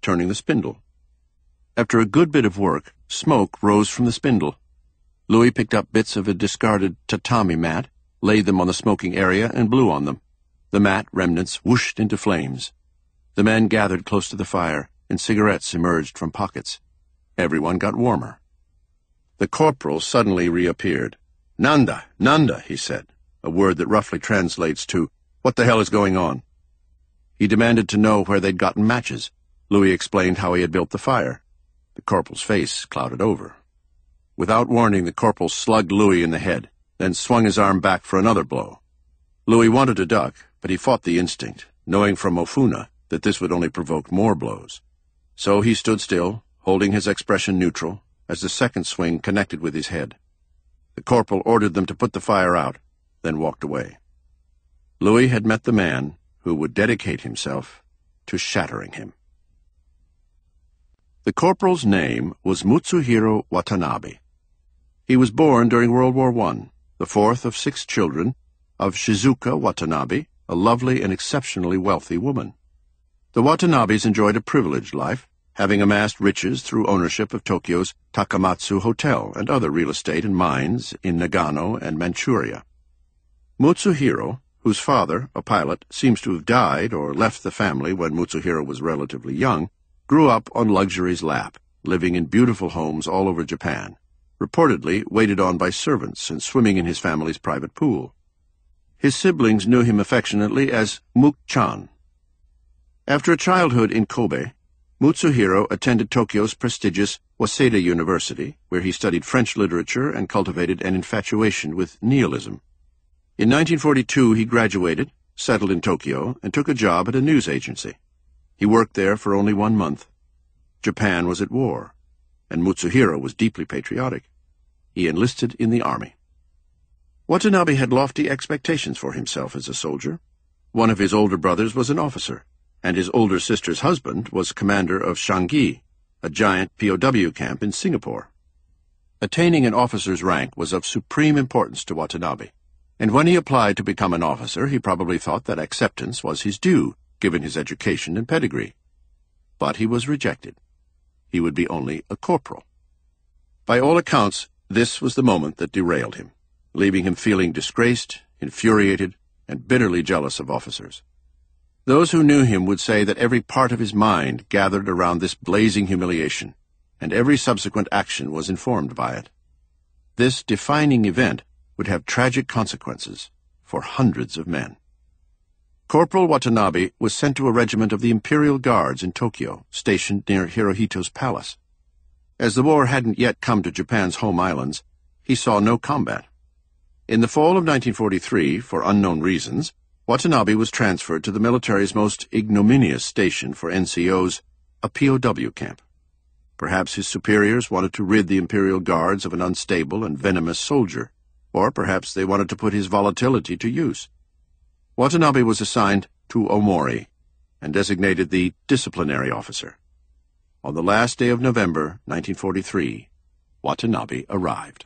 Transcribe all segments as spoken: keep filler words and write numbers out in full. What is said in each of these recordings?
turning the spindle. After a good bit of work, smoke rose from the spindle. Louis picked up bits of a discarded tatami mat, laid them on the smoking area, and blew on them. The mat remnants whooshed into flames. The men gathered close to the fire, and cigarettes emerged from pockets. Everyone got warmer. The corporal suddenly reappeared. "Nanda, Nanda," he said, a word that roughly translates to, "What the hell is going on?" He demanded to know where they'd gotten matches. Louis explained how he had built the fire. The corporal's face clouded over. Without warning, the corporal slugged Louis in the head, then swung his arm back for another blow. Louis wanted to duck, but he fought the instinct, knowing from Ofuna that this would only provoke more blows. So he stood still, holding his expression neutral, as the second swing connected with his head. The corporal ordered them to put the fire out, then walked away. Louis had met the man who would dedicate himself to shattering him. The corporal's name was Mutsuhiro Watanabe. He was born during World War One, the fourth of six children of Shizuka Watanabe, a lovely and exceptionally wealthy woman. The Watanabes enjoyed a privileged life, having amassed riches through ownership of Tokyo's Takamatsu Hotel and other real estate and mines in Nagano and Manchuria. Mutsuhiro, whose father, a pilot, seems to have died or left the family when Mutsuhiro was relatively young, grew up on luxury's lap, living in beautiful homes all over Japan, reportedly waited on by servants and swimming in his family's private pool. His siblings knew him affectionately as Muk-chan. After a childhood in Kobe, Mutsuhiro attended Tokyo's prestigious Waseda University, where he studied French literature and cultivated an infatuation with nihilism. In nineteen forty-two, he graduated, settled in Tokyo, and took a job at a news agency. He worked there for only one month. Japan was at war, and Mutsuhiro was deeply patriotic. He enlisted in the army. Watanabe had lofty expectations for himself as a soldier. One of his older brothers was an officer, and his older sister's husband was commander of Changi, a giant P O W camp in Singapore. Attaining an officer's rank was of supreme importance to Watanabe, and when he applied to become an officer, he probably thought that acceptance was his due, given his education and pedigree. But he was rejected. He would be only a corporal. By all accounts, this was the moment that derailed him, leaving him feeling disgraced, infuriated, and bitterly jealous of officers. Those who knew him would say that every part of his mind gathered around this blazing humiliation, and every subsequent action was informed by it. This defining event would have tragic consequences for hundreds of men. Corporal Watanabe was sent to a regiment of the Imperial Guards in Tokyo, stationed near Hirohito's palace. As the war hadn't yet come to Japan's home islands, he saw no combat. In the fall of nineteen forty-three, for unknown reasons, Watanabe was transferred to the military's most ignominious station for N C Os, a P O W camp. Perhaps his superiors wanted to rid the Imperial Guards of an unstable and venomous soldier, or perhaps they wanted to put his volatility to use. Watanabe was assigned to Omori and designated the disciplinary officer. On the last day of November, nineteen forty-three, Watanabe arrived.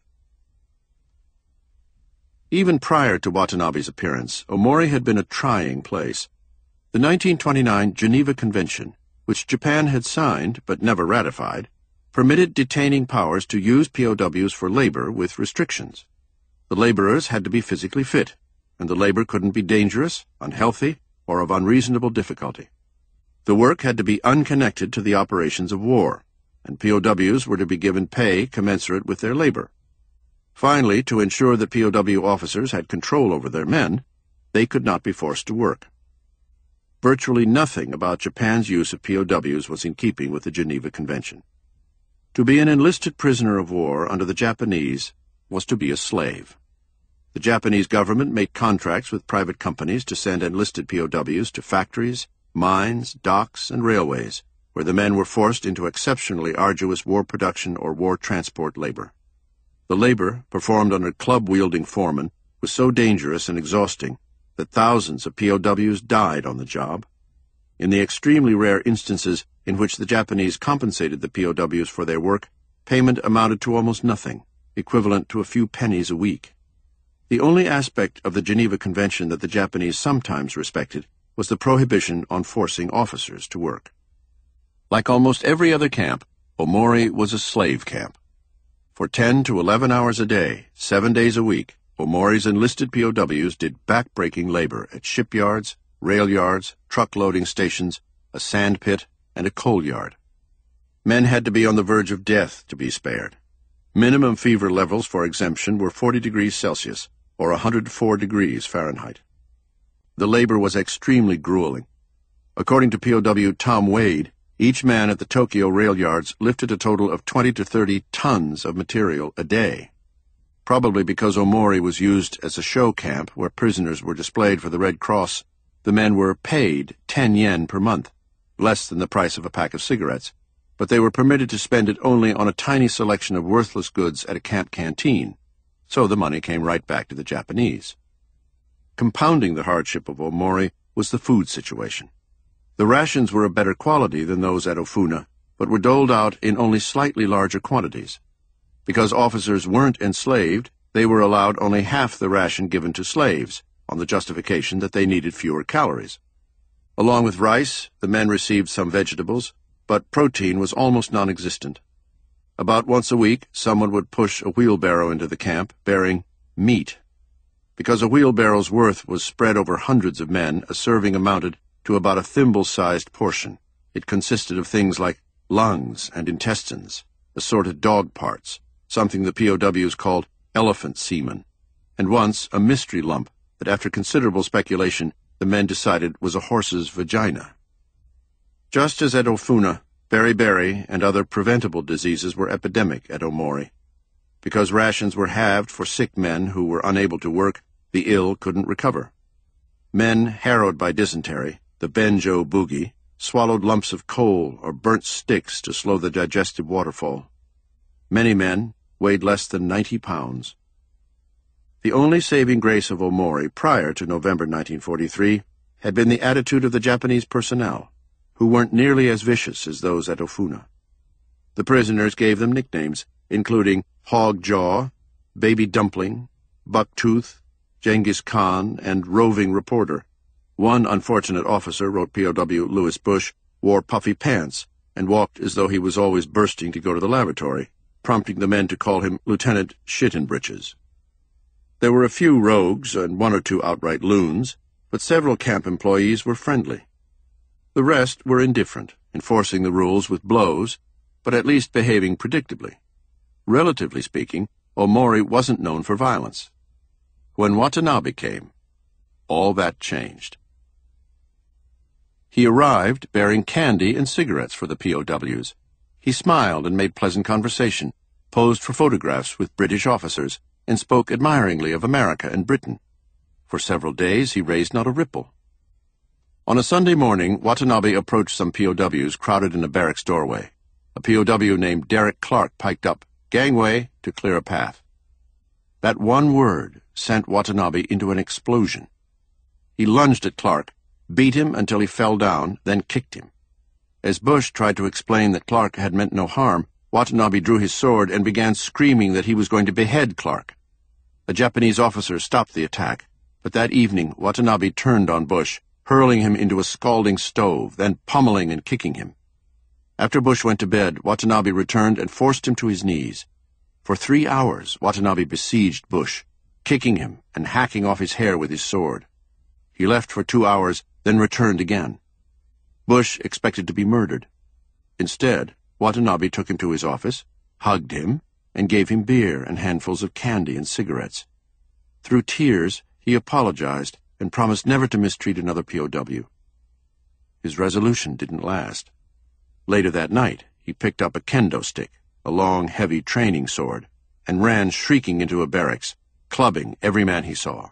Even prior to Watanabe's appearance, Omori had been a trying place. The nineteen twenty-nine Geneva Convention, which Japan had signed but never ratified, permitted detaining powers to use P O Ws for labor with restrictions. The laborers had to be physically fit, and the labor couldn't be dangerous, unhealthy, or of unreasonable difficulty. The work had to be unconnected to the operations of war, and P O Ws were to be given pay commensurate with their labor. Finally, to ensure that P O W officers had control over their men, they could not be forced to work. Virtually nothing about Japan's use of P O Ws was in keeping with the Geneva Convention. To be an enlisted prisoner of war under the Japanese was to be a slave. The Japanese government made contracts with private companies to send enlisted P O Ws to factories, mines, docks, and railways, where the men were forced into exceptionally arduous war production or war transport labor. The labor, performed under club-wielding foremen, was so dangerous and exhausting that thousands of P O Ws died on the job. In the extremely rare instances in which the Japanese compensated the P O Ws for their work, payment amounted to almost nothing, equivalent to a few pennies a week. The only aspect of the Geneva Convention that the Japanese sometimes respected was the prohibition on forcing officers to work. Like almost every other camp, Omori was a slave camp. For ten to eleven hours a day, seven days a week, Omori's enlisted P O Ws did back-breaking labor at shipyards, rail yards, truck loading stations, a sand pit, and a coal yard. Men had to be on the verge of death to be spared. Minimum fever levels for exemption were forty degrees Celsius, or one hundred four degrees Fahrenheit. The labor was extremely grueling. According to P O W Tom Wade, each man at the Tokyo rail yards lifted a total of twenty to thirty tons of material a day. Probably because Omori was used as a show camp where prisoners were displayed for the Red Cross, the men were paid ten yen per month, less than the price of a pack of cigarettes, but they were permitted to spend it only on a tiny selection of worthless goods at a camp canteen, so the money came right back to the Japanese. Compounding the hardship of Omori was the food situation. The rations were of better quality than those at Ofuna, but were doled out in only slightly larger quantities. Because officers weren't enslaved, they were allowed only half the ration given to slaves, on the justification that they needed fewer calories. Along with rice, the men received some vegetables, but protein was almost non-existent. About once a week, someone would push a wheelbarrow into the camp bearing meat. Because a wheelbarrow's worth was spread over hundreds of men, a serving amounted to about a thimble-sized portion. It consisted of things like lungs and intestines, assorted dog parts, something the P O Ws called elephant semen, and once a mystery lump that after considerable speculation the men decided was a horse's vagina. Just as at Ofuna, beriberi and other preventable diseases were epidemic at Omori. Because rations were halved for sick men who were unable to work, the ill couldn't recover. Men harrowed by dysentery, the Benjo boogie, swallowed lumps of coal or burnt sticks to slow the digestive waterfall. Many men weighed less than ninety pounds. The only saving grace of Omori prior to November nineteen forty-three had been the attitude of the Japanese personnel, who weren't nearly as vicious as those at Ofuna. The prisoners gave them nicknames, including Hog Jaw, Baby Dumpling, Bucktooth, Genghis Khan, and Roving Reporter. One unfortunate officer, wrote P O W Louis Bush, wore puffy pants and walked as though he was always bursting to go to the lavatory, prompting the men to call him Lieutenant Shit-in-Britches. There were a few rogues and one or two outright loons, but several camp employees were friendly. The rest were indifferent, enforcing the rules with blows, but at least behaving predictably. Relatively speaking, Omori wasn't known for violence. When Watanabe came, all that changed. He arrived bearing candy and cigarettes for the P O Ws. He smiled and made pleasant conversation, posed for photographs with British officers, and spoke admiringly of America and Britain. For several days he raised not a ripple. On a Sunday morning, Watanabe approached some P O Ws crowded in a barracks doorway. A P O W named Derek Clark piped up, "Gangway," to clear a path. That one word sent Watanabe into an explosion. He lunged at Clark, beat him until he fell down, then kicked him. As Bush tried to explain that Clark had meant no harm, Watanabe drew his sword and began screaming that he was going to behead Clark. A Japanese officer stopped the attack, but that evening Watanabe turned on Bush, hurling him into a scalding stove, then pummeling and kicking him. After Bush went to bed, Watanabe returned and forced him to his knees. For three hours, Watanabe besieged Bush, kicking him and hacking off his hair with his sword. He left for two hours, then returned again. Bush expected to be murdered. Instead, Watanabe took him to his office, hugged him, and gave him beer and handfuls of candy and cigarettes. Through tears, he apologized and promised never to mistreat another P O W. His resolution didn't last. Later that night, he picked up a kendo stick, a long, heavy training sword, and ran shrieking into a barracks, clubbing every man he saw.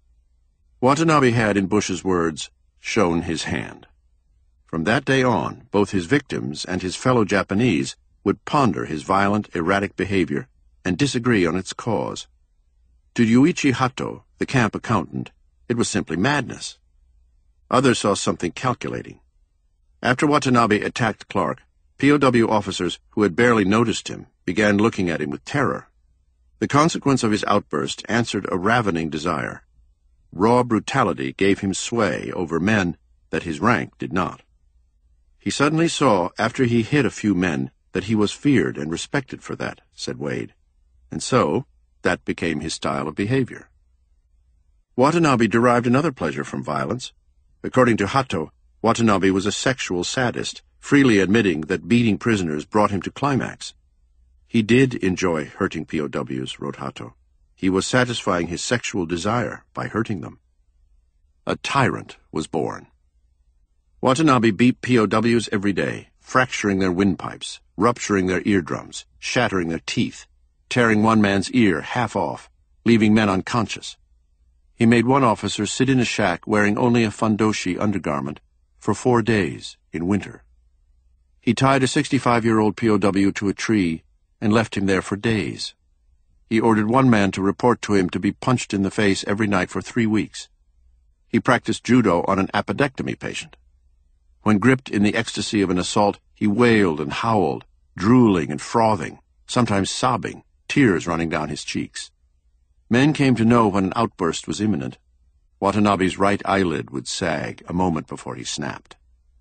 Watanabe had, in Bush's words, shown his hand. From that day on, both his victims and his fellow Japanese would ponder his violent, erratic behavior and disagree on its cause. To Yuichi Hato, the camp accountant, it was simply madness. Others saw something calculating. After Watanabe attacked Clark, P O W officers who had barely noticed him began looking at him with terror. The consequence of his outburst answered a ravening desire. Raw brutality gave him sway over men that his rank did not. He suddenly saw, after he hit a few men, that he was feared and respected for that, said Wade. And so, that became his style of behavior. Watanabe derived another pleasure from violence. According to Hatto, Watanabe was a sexual sadist, freely admitting that beating prisoners brought him to climax. He did enjoy hurting P O Ws, wrote Hatto. He was satisfying his sexual desire by hurting them. A tyrant was born. Watanabe beat P O Ws every day, fracturing their windpipes, rupturing their eardrums, shattering their teeth, tearing one man's ear half off, leaving men unconscious. He made one officer sit in a shack wearing only a fundoshi undergarment for four days in winter. He tied a sixty-five-year-old P O W to a tree and left him there for days. He ordered one man to report to him to be punched in the face every night for three weeks. He practiced judo on an appendectomy patient. When gripped in the ecstasy of an assault, he wailed and howled, drooling and frothing, sometimes sobbing, tears running down his cheeks. Men came to know when an outburst was imminent. Watanabe's right eyelid would sag a moment before he snapped.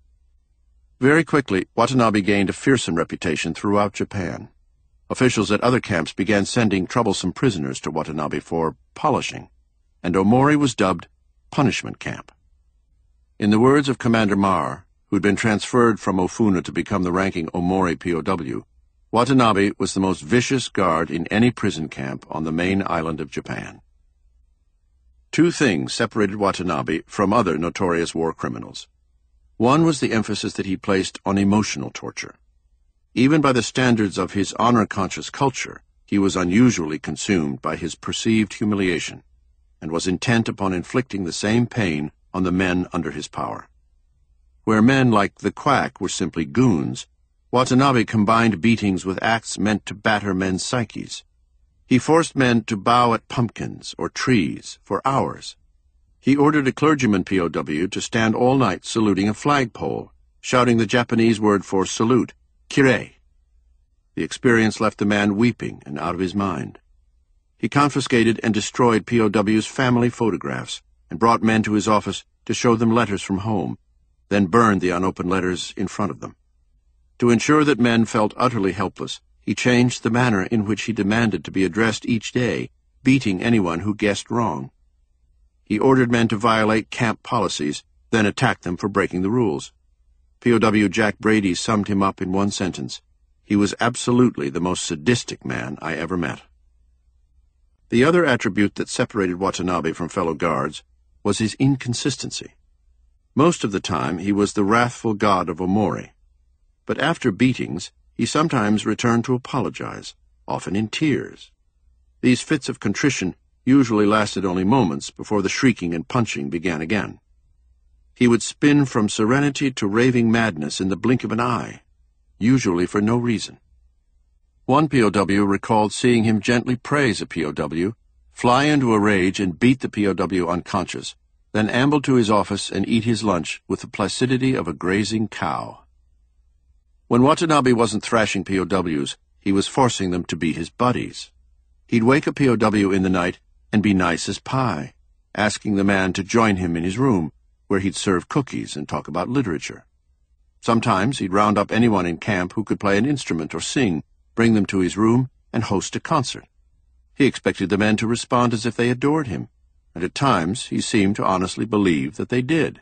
Very quickly, Watanabe gained a fearsome reputation throughout Japan. Officials at other camps began sending troublesome prisoners to Watanabe for polishing, and Omori was dubbed Punishment Camp. In the words of Commander Mar, who'd been transferred from Ofuna to become the ranking Omori P O W, Watanabe was the most vicious guard in any prison camp on the main island of Japan. Two things separated Watanabe from other notorious war criminals. One was the emphasis that he placed on emotional torture. Even by the standards of his honor-conscious culture, he was unusually consumed by his perceived humiliation, and was intent upon inflicting the same pain on the men under his power. Where men like the Quack were simply goons, Watanabe combined beatings with acts meant to batter men's psyches. He forced men to bow at pumpkins or trees for hours. He ordered a clergyman P O W to stand all night saluting a flagpole, shouting the Japanese word for salute, kirei. The experience left the man weeping and out of his mind. He confiscated and destroyed P O W's family photographs and brought men to his office to show them letters from home, then burned the unopened letters in front of them. To ensure that men felt utterly helpless, he changed the manner in which he demanded to be addressed each day, beating anyone who guessed wrong. He ordered men to violate camp policies, then attacked them for breaking the rules. P O W Jack Brady summed him up in one sentence: he was absolutely the most sadistic man I ever met. The other attribute that separated Watanabe from fellow guards was his inconsistency. Most of the time he was the wrathful god of Omori. But after beatings, he sometimes returned to apologize, often in tears. These fits of contrition usually lasted only moments before the shrieking and punching began again. He would spin from serenity to raving madness in the blink of an eye, usually for no reason. One P O W recalled seeing him gently praise a P O W, fly into a rage and beat the P O W unconscious, then amble to his office and eat his lunch with the placidity of a grazing cow. When Watanabe wasn't thrashing P O Ws, he was forcing them to be his buddies. He'd wake a P O W in the night and be nice as pie, asking the man to join him in his room, where he'd serve cookies and talk about literature. Sometimes he'd round up anyone in camp who could play an instrument or sing, bring them to his room, and host a concert. He expected the men to respond as if they adored him, and at times he seemed to honestly believe that they did.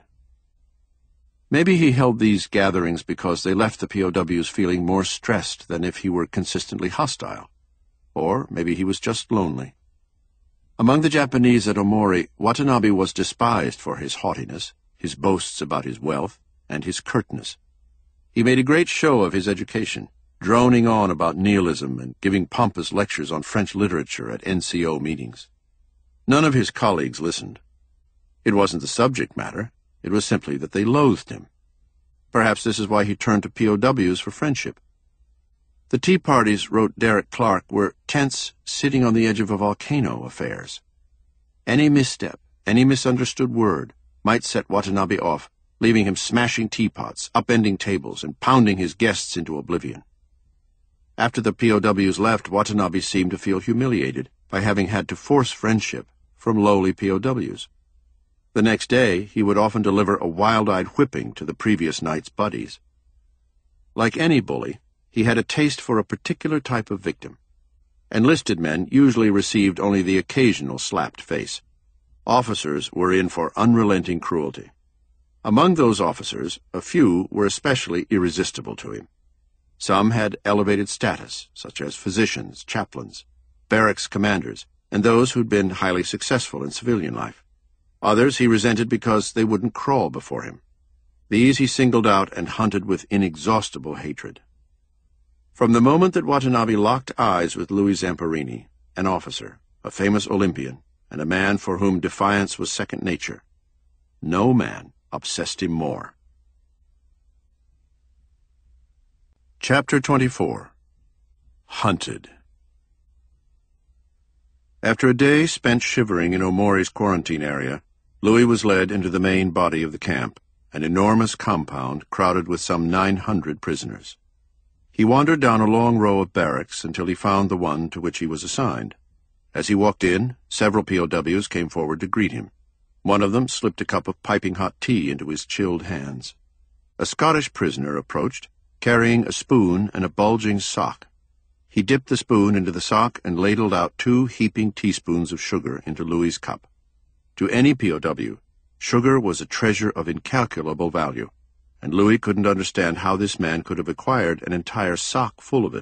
Maybe he held these gatherings because they left the P O Ws feeling more stressed than if he were consistently hostile. Or maybe he was just lonely. Among the Japanese at Omori, Watanabe was despised for his haughtiness, his boasts about his wealth, and his curtness. He made a great show of his education, droning on about nihilism and giving pompous lectures on French literature at N C O meetings. None of his colleagues listened. It wasn't the subject matter. It was simply that they loathed him. Perhaps this is why he turned to P O Ws for friendship. The tea parties, wrote Derek Clark, were tense, sitting on the edge of a volcano affairs. Any misstep, any misunderstood word, might set Watanabe off, leaving him smashing teapots, upending tables, and pounding his guests into oblivion. After the P O Ws left, Watanabe seemed to feel humiliated by having had to force friendship from lowly P O Ws. The next day, he would often deliver a wild-eyed whipping to the previous night's buddies. Like any bully, he had a taste for a particular type of victim. Enlisted men usually received only the occasional slapped face. Officers were in for unrelenting cruelty. Among those officers, a few were especially irresistible to him. Some had elevated status, such as physicians, chaplains, barracks commanders, and those who'd been highly successful in civilian life. Others he resented because they wouldn't crawl before him. These he singled out and hunted with inexhaustible hatred. From the moment that Watanabe locked eyes with Louis Zamperini, an officer, a famous Olympian, and a man for whom defiance was second nature, no man obsessed him more. Chapter twenty-four. Hunted. After a day spent shivering in Omori's quarantine area, Louis was led into the main body of the camp, an enormous compound crowded with some nine hundred prisoners. He wandered down a long row of barracks until he found the one to which he was assigned. As he walked in, several P O Ws came forward to greet him. One of them slipped a cup of piping hot tea into his chilled hands. A Scottish prisoner approached, carrying a spoon and a bulging sock. He dipped the spoon into the sock and ladled out two heaping teaspoons of sugar into Louis's cup. To any P O W, sugar was a treasure of incalculable value, and Louis couldn't understand how this man could have acquired an entire sock full of it.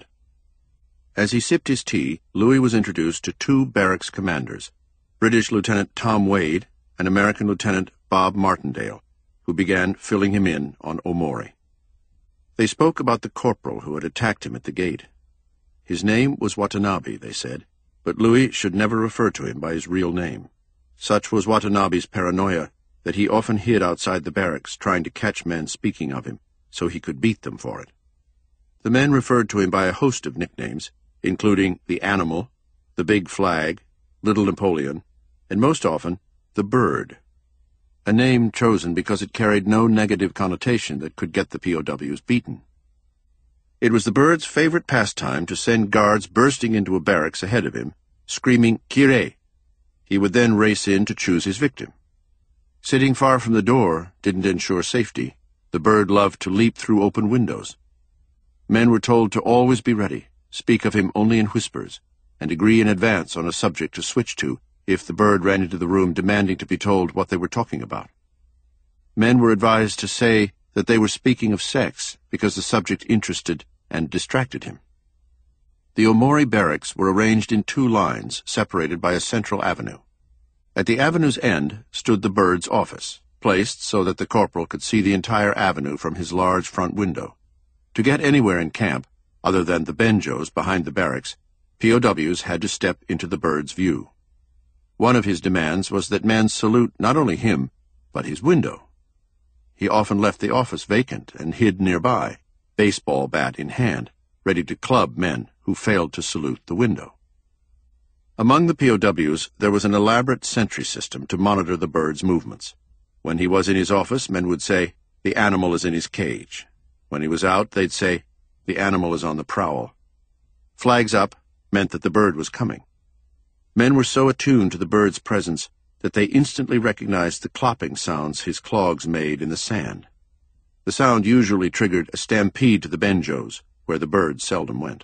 As he sipped his tea, Louis was introduced to two barracks commanders, British Lieutenant Tom Wade and American Lieutenant Bob Martindale, who began filling him in on Omori. They spoke about the corporal who had attacked him at the gate. His name was Watanabe, they said, but Louis should never refer to him by his real name. Such was Watanabe's paranoia that he often hid outside the barracks trying to catch men speaking of him, so he could beat them for it. The men referred to him by a host of nicknames, including the Animal, the Big Flag, Little Napoleon, and most often, the Bird, a name chosen because it carried no negative connotation that could get the P O Ws beaten. It was the Bird's favorite pastime to send guards bursting into a barracks ahead of him, screaming, "Kire!" He would then race in to choose his victim. Sitting far from the door didn't ensure safety. The Bird loved to leap through open windows. Men were told to always be ready, speak of him only in whispers, and agree in advance on a subject to switch to if the Bird ran into the room demanding to be told what they were talking about. Men were advised to say that they were speaking of sex because the subject interested and distracted him. The Omori barracks were arranged in two lines separated by a central avenue. At the avenue's end stood the Bird's office, placed so that the corporal could see the entire avenue from his large front window. To get anywhere in camp, other than the benjos behind the barracks, P O Ws had to step into the Bird's view. One of his demands was that men salute not only him, but his window. He often left the office vacant and hid nearby, baseball bat in hand, ready to club men who failed to salute the window. Among the P O Ws there was an elaborate sentry system to monitor the Bird's movements. When he was in his office, men would say, "The Animal is in his cage." When he was out, they'd say, "The Animal is on the prowl." Flags up meant that the Bird was coming. Men were so attuned to the Bird's presence that they instantly recognized the clopping sounds his clogs made in the sand. The sound usually triggered a stampede to the benjos, where the Bird seldom went.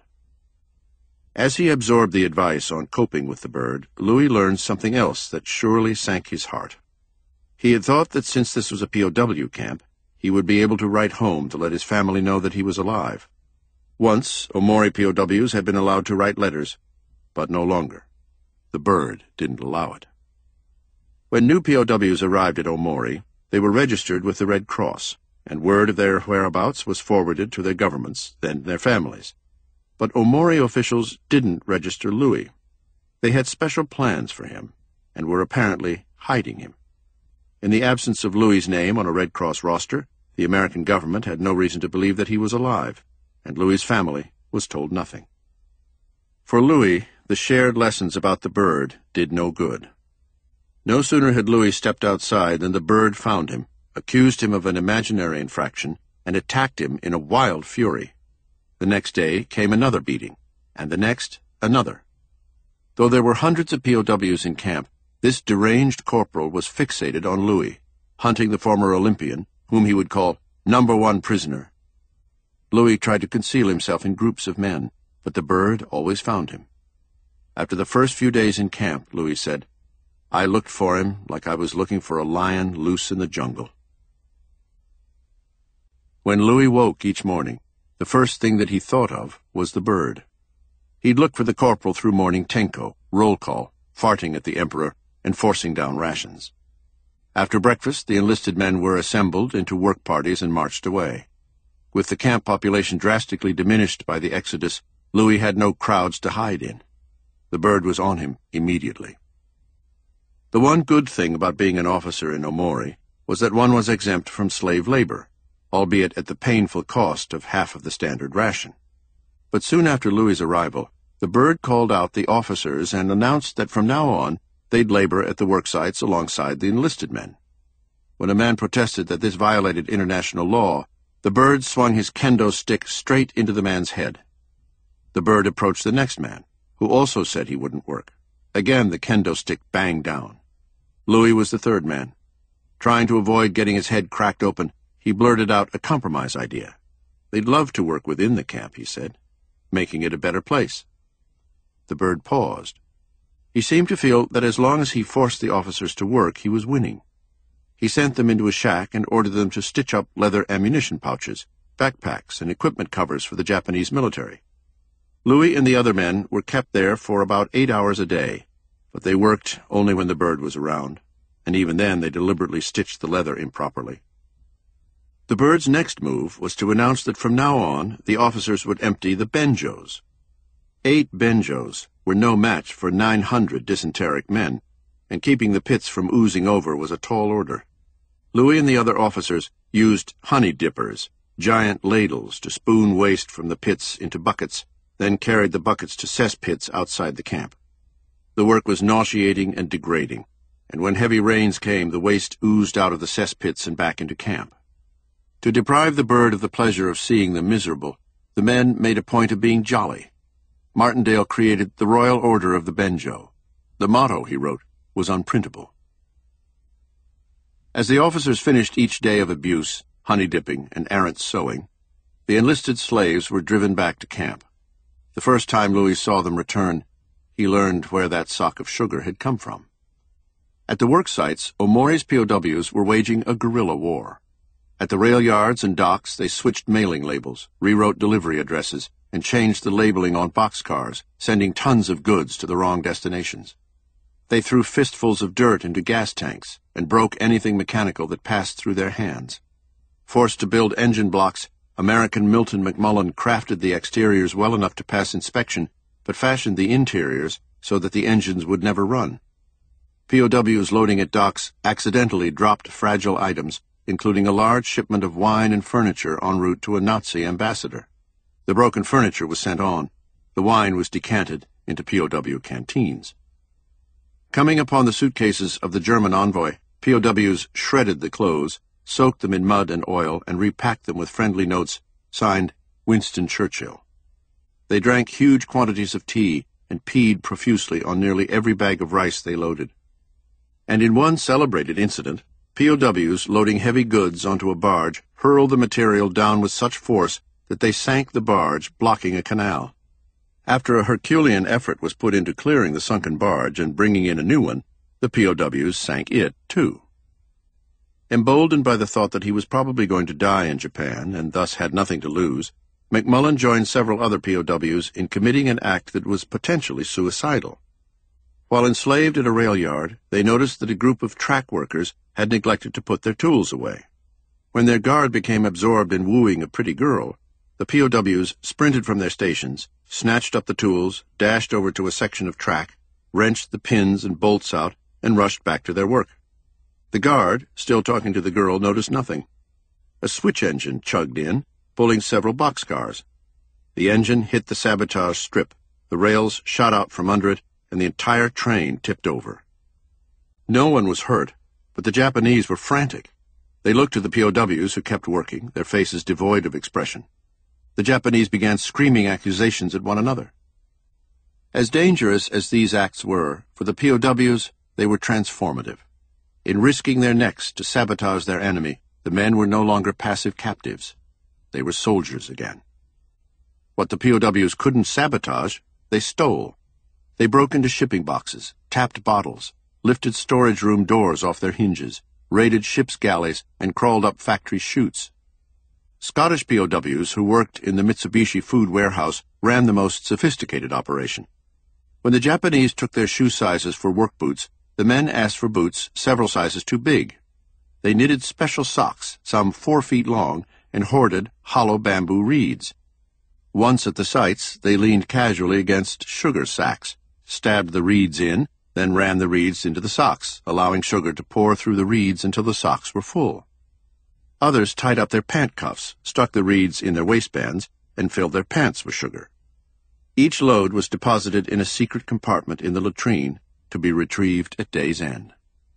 As he absorbed the advice on coping with the Bird, Louis learned something else that surely sank his heart. He had thought that since this was a P O W camp, he would be able to write home to let his family know that he was alive. Once, Omori P O Ws had been allowed to write letters, but no longer. The Bird didn't allow it. When new P O Ws arrived at Omori, they were registered with the Red Cross, and word of their whereabouts was forwarded to their governments, then their families. But Omori officials didn't register Louis. They had special plans for him, and were apparently hiding him. In the absence of Louis's name on a Red Cross roster, the American government had no reason to believe that he was alive, and Louis's family was told nothing. For Louis, the shared lessons about the Bird did no good. No sooner had Louis stepped outside than the Bird found him, accused him of an imaginary infraction, and attacked him in a wild fury. The next day came another beating, and the next another. Though there were hundreds of P O Ws in camp, this deranged corporal was fixated on Louis, hunting the former Olympian, whom he would call number one prisoner. Louis tried to conceal himself in groups of men, but the bird always found him. After the first few days in camp, Louis said, I looked for him like I was looking for a lion loose in the jungle. When Louis woke each morning, the first thing that he thought of was the bird. He'd look for the corporal through morning tenko, roll call, farting at the emperor, and forcing down rations. After breakfast, the enlisted men were assembled into work parties and marched away. With the camp population drastically diminished by the exodus, Louis had no crowds to hide in. The bird was on him immediately. The one good thing about being an officer in Omori was that one was exempt from slave labor, albeit at the painful cost of half of the standard ration. But soon after Louis's arrival, the bird called out the officers and announced that from now on they'd labor at the work sites alongside the enlisted men. When a man protested that this violated international law, the bird swung his kendo stick straight into the man's head. The bird approached the next man, who also said he wouldn't work. Again the kendo stick banged down. Louis was the third man. Trying to avoid getting his head cracked open, he blurted out a compromise idea. They'd love to work within the camp, he said, making it a better place. The bird paused. He seemed to feel that as long as he forced the officers to work, he was winning. He sent them into a shack and ordered them to stitch up leather ammunition pouches, backpacks, and equipment covers for the Japanese military. Louis and the other men were kept there for about eight hours a day, but they worked only when the bird was around, and even then they deliberately stitched the leather improperly. The bird's next move was to announce that from now on the officers would empty the benjos. Eight benjos were no match for nine hundred dysenteric men, and keeping the pits from oozing over was a tall order. Louis and the other officers used honey dippers, giant ladles, to spoon waste from the pits into buckets, then carried the buckets to cesspits outside the camp. The work was nauseating and degrading, and when heavy rains came, the waste oozed out of the cesspits and back into camp. To deprive the bird of the pleasure of seeing them miserable, the men made a point of being jolly. Martindale created the Royal Order of the Benjo. The motto, he wrote, was unprintable. As the officers finished each day of abuse, honey dipping, and errant sewing, the enlisted slaves were driven back to camp. The first time Louis saw them return, he learned where that sock of sugar had come from. At the work sites, Omori's P O Ws were waging a guerrilla war. At the rail yards and docks, they switched mailing labels, rewrote delivery addresses, and changed the labeling on boxcars, sending tons of goods to the wrong destinations. They threw fistfuls of dirt into gas tanks and broke anything mechanical that passed through their hands. Forced to build engine blocks, American Milton McMullen crafted the exteriors well enough to pass inspection, but fashioned the interiors so that the engines would never run. P O Ws loading at docks accidentally dropped fragile items, including a large shipment of wine and furniture en route to a Nazi ambassador. The broken furniture was sent on. The wine was decanted into P O W canteens. Coming upon the suitcases of the German envoy, P O Ws shredded the clothes, soaked them in mud and oil, and repacked them with friendly notes signed Winston Churchill. They drank huge quantities of tea and peed profusely on nearly every bag of rice they loaded. And in one celebrated incident, P O Ws loading heavy goods onto a barge hurled the material down with such force that they sank the barge, blocking a canal. After a Herculean effort was put into clearing the sunken barge and bringing in a new one, the P O Ws sank it, too. Emboldened by the thought that he was probably going to die in Japan, and thus had nothing to lose, McMullen joined several other P O Ws in committing an act that was potentially suicidal. While enslaved at a rail yard, they noticed that a group of track workers had neglected to put their tools away. When their guard became absorbed in wooing a pretty girl, the P O Ws sprinted from their stations, snatched up the tools, dashed over to a section of track, wrenched the pins and bolts out, and rushed back to their work. The guard, still talking to the girl, noticed nothing. A switch engine chugged in, pulling several boxcars. The engine hit the sabotage strip, the rails shot out from under it, and the entire train tipped over. No one was hurt, but the Japanese were frantic. They looked to the P O Ws, who kept working, their faces devoid of expression. The Japanese began screaming accusations at one another. As dangerous as these acts were, for the P O Ws, they were transformative. In risking their necks to sabotage their enemy, the men were no longer passive captives. they were soldiers again. What the P O Ws couldn't sabotage, they stole. They broke into shipping boxes, tapped bottles, lifted storage room doors off their hinges, raided ship's galleys, and crawled up factory chutes. Scottish P O Ws who worked in the Mitsubishi food warehouse ran the most sophisticated operation. When the Japanese took their shoe sizes for work boots, the men asked for boots several sizes too big. They knitted special socks, some four feet long, and hoarded hollow bamboo reeds. Once at the sites, they leaned casually against sugar sacks, stabbed the reeds in, then ran the reeds into the socks, allowing sugar to pour through the reeds until the socks were full. Others tied up their pant cuffs, stuck the reeds in their waistbands, and filled their pants with sugar. Each load was deposited in a secret compartment in the latrine to be retrieved at day's end.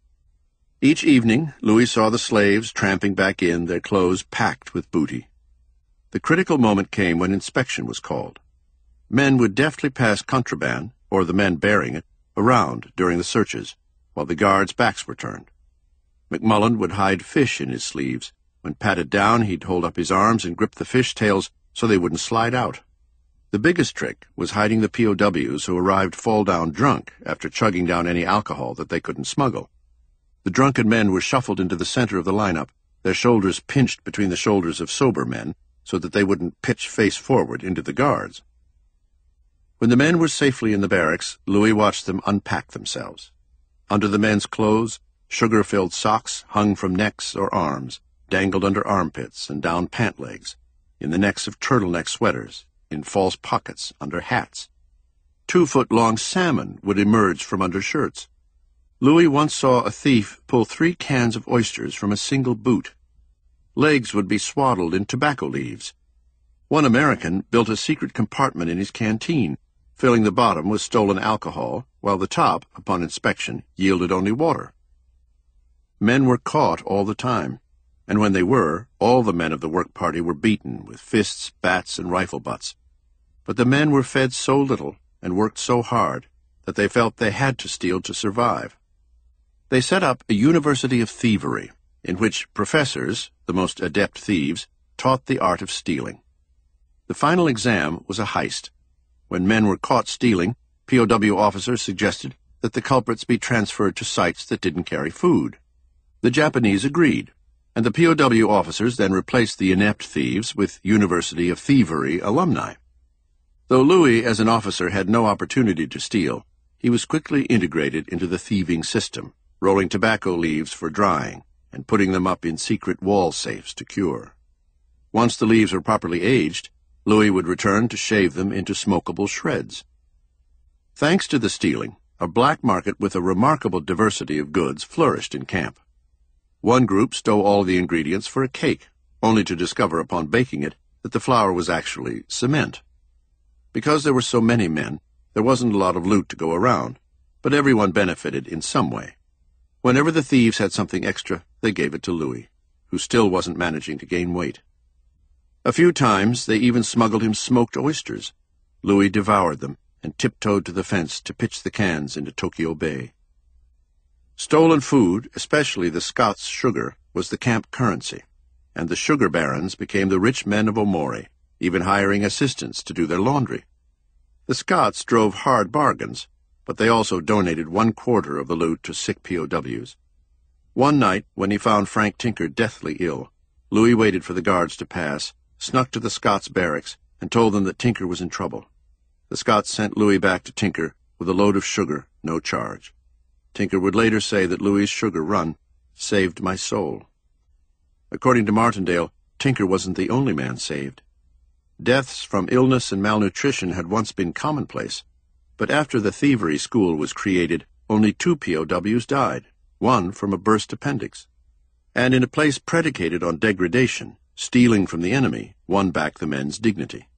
Each evening, Louis saw the slaves tramping back in, their clothes packed with booty. The critical moment came when inspection was called. Men would deftly pass contraband, or the men bearing it, around during the searches, while the guards' backs were turned. McMullen would hide fish in his sleeves. When patted down, he'd hold up his arms and grip the fish tails so they wouldn't slide out. The biggest trick was hiding the P O Ws who arrived fall-down drunk after chugging down any alcohol that they couldn't smuggle. The drunken men were shuffled into the center of the lineup, their shoulders pinched between the shoulders of sober men so that they wouldn't pitch face forward into the guards. When the men were safely in the barracks, Louis watched them unpack themselves. Under the men's clothes, sugar-filled socks hung from necks or arms, dangled under armpits and down pant legs, in the necks of turtleneck sweaters, in false pockets under hats. Two-foot-long salmon would emerge from under shirts. Louis once saw a thief pull three cans of oysters from a single boot. Legs would be swaddled in tobacco leaves. One American built a secret compartment in his canteen, filling the bottom with stolen alcohol, while the top, upon inspection, yielded only water. Men were caught all the time, and when they were, all the men of the work party were beaten with fists, bats, and rifle butts. But the men were fed so little and worked so hard that they felt they had to steal to survive. They set up a university of thievery, in which professors, the most adept thieves, taught the art of stealing. The final exam was a heist. When men were caught stealing, P O W officers suggested that the culprits be transferred to sites that didn't carry food. The Japanese agreed, and the P O W officers then replaced the inept thieves with University of Thievery alumni. Though Louis, as an officer, had no opportunity to steal, he was quickly integrated into the thieving system, rolling tobacco leaves for drying and putting them up in secret wall safes to cure. Once the leaves were properly aged, Louis would return to shave them into smokable shreds. Thanks to the stealing, a black market with a remarkable diversity of goods flourished in camp. One group stole all the ingredients for a cake, only to discover upon baking it that the flour was actually cement. Because there were so many men, there wasn't a lot of loot to go around, but everyone benefited in some way. Whenever the thieves had something extra, they gave it to Louis, who still wasn't managing to gain weight. A few times they even smuggled him smoked oysters. Louis devoured them and tiptoed to the fence to pitch the cans into Tokyo Bay. Stolen food, especially the Scots sugar, was the camp currency, and the sugar barons became the rich men of Omori, even hiring assistants to do their laundry. The Scots drove hard bargains, but they also donated one quarter of the loot to sick P O Ws. One night, when he found Frank Tinker deathly ill, Louis waited for the guards to pass, snuck to the Scots barracks, and told them that Tinker was in trouble. The Scots sent Louis back to Tinker with a load of sugar, no charge. Tinker would later say that Louis's sugar run saved my soul. According to Martindale, Tinker wasn't the only man saved. Deaths from illness and malnutrition had once been commonplace, but after the thievery school was created, only two P O Ws died, one from a burst appendix. And in a place predicated on degradation, stealing from the enemy won back the men's dignity.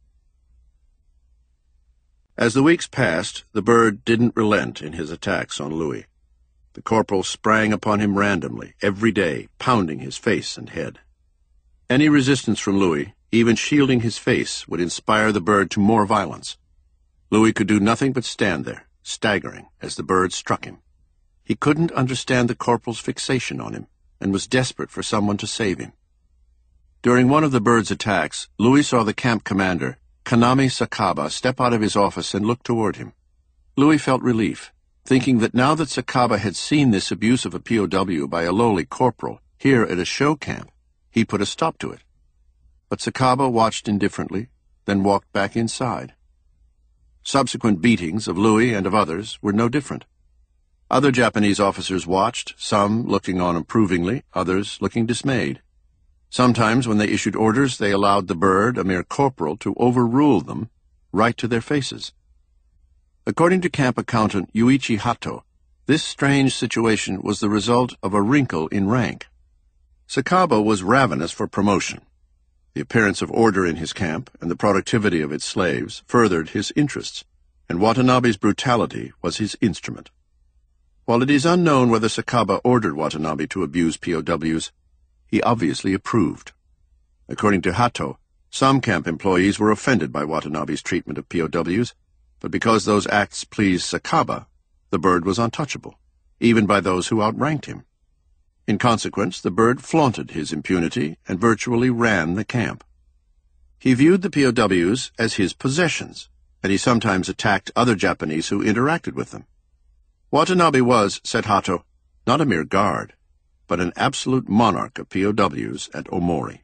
As the weeks passed, the bird didn't relent in his attacks on Louis. The corporal sprang upon him randomly, every day, pounding his face and head. Any resistance from Louis, even shielding his face, would inspire the bird to more violence. Louis could do nothing but stand there, staggering, as the bird struck him. He couldn't understand the corporal's fixation on him, and was desperate for someone to save him. During one of the birds' attacks, Louis saw the camp commander, Kanami Sakaba, step out of his office and look toward him. Louis felt relief, thinking that now that Sakaba had seen this abuse of a P O W by a lowly corporal here at a show camp, he'd put a stop to it. But Sakaba watched indifferently, then walked back inside. Subsequent beatings of Louis and of others were no different. Other Japanese officers watched, some looking on approvingly, others looking dismayed. Sometimes when they issued orders, they allowed the bird, a mere corporal, to overrule them right to their faces. According to camp accountant Yuichi Hato, this strange situation was the result of a wrinkle in rank. Sakaba was ravenous for promotion. The appearance of order in his camp and the productivity of its slaves furthered his interests, and Watanabe's brutality was his instrument. While it is unknown whether Sakaba ordered Watanabe to abuse P O Ws, he obviously approved. According to Hato, some camp employees were offended by Watanabe's treatment of P O Ws, but because those acts pleased Sakaba, the bird was untouchable, even by those who outranked him. In consequence, the bird flaunted his impunity and virtually ran the camp. He viewed the P O Ws as his possessions, and he sometimes attacked other Japanese who interacted with them. Watanabe was, said Hato, not a mere guard, but an absolute monarch of P O Ws at Omori.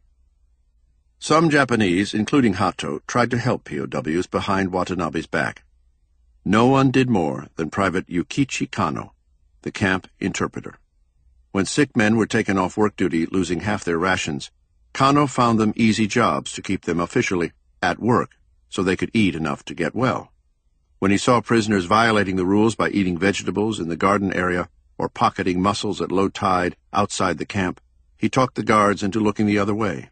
Some Japanese, including Hato, tried to help P O Ws behind Watanabe's back. No one did more than Private Yukichi Kano, the camp interpreter. When sick men were taken off work duty, losing half their rations, Kano found them easy jobs to keep them officially at work so they could eat enough to get well. When he saw prisoners violating the rules by eating vegetables in the garden area or pocketing mussels at low tide outside the camp, he talked the guards into looking the other way.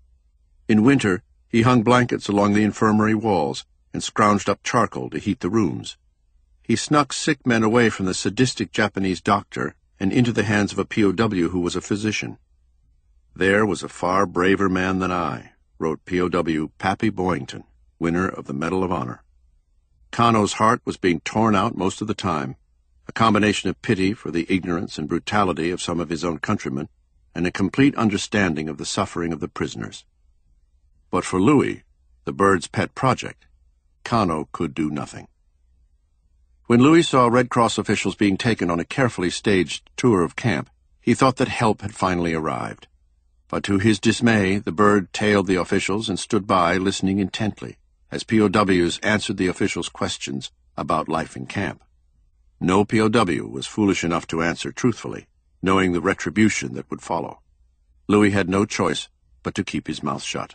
In winter, he hung blankets along the infirmary walls and scrounged up charcoal to heat the rooms. He snuck sick men away from the sadistic Japanese doctor and into the hands of a P O W who was a physician. There was a far braver man than I, wrote P O W Pappy Boyington, winner of the Medal of Honor. Kano's heart was being torn out most of the time, a combination of pity for the ignorance and brutality of some of his own countrymen, and a complete understanding of the suffering of the prisoners. But for Louis, the bird's pet project, Kano could do nothing. When Louis saw Red Cross officials being taken on a carefully staged tour of camp, he thought that help had finally arrived. But to his dismay, the bird tailed the officials and stood by, listening intently, as P O Ws answered the officials' questions about life in camp. No P O W was foolish enough to answer truthfully, knowing the retribution that would follow. Louis had no choice but to keep his mouth shut.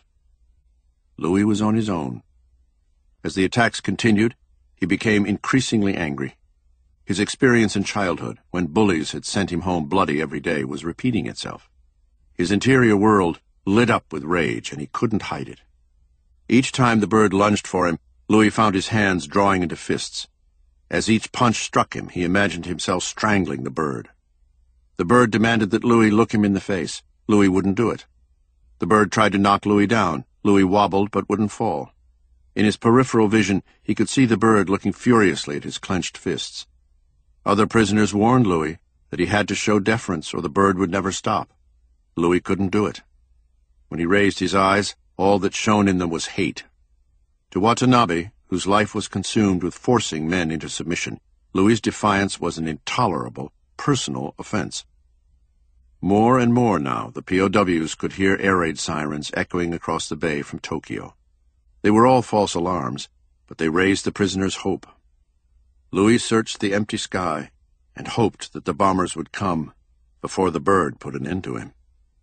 Louis was on his own. As the attacks continued, he became increasingly angry. His experience in childhood, when bullies had sent him home bloody every day, was repeating itself. His interior world lit up with rage, and he couldn't hide it. Each time the bird lunged for him, Louis found his hands drawing into fists. As each punch struck him, he imagined himself strangling the bird. The bird demanded that Louis look him in the face. Louis wouldn't do it. The bird tried to knock Louis down. Louis wobbled but wouldn't fall. In his peripheral vision, he could see the bird looking furiously at his clenched fists. Other prisoners warned Louis that he had to show deference or the bird would never stop. Louis couldn't do it. When he raised his eyes, all that shone in them was hate. To Watanabe, whose life was consumed with forcing men into submission, Louis's defiance was an intolerable, personal offense. More and more now, the P O Ws could hear air raid sirens echoing across the bay from Tokyo. They were all false alarms, but they raised the prisoners' hope. Louis searched the empty sky and hoped that the bombers would come before the bird put an end to him.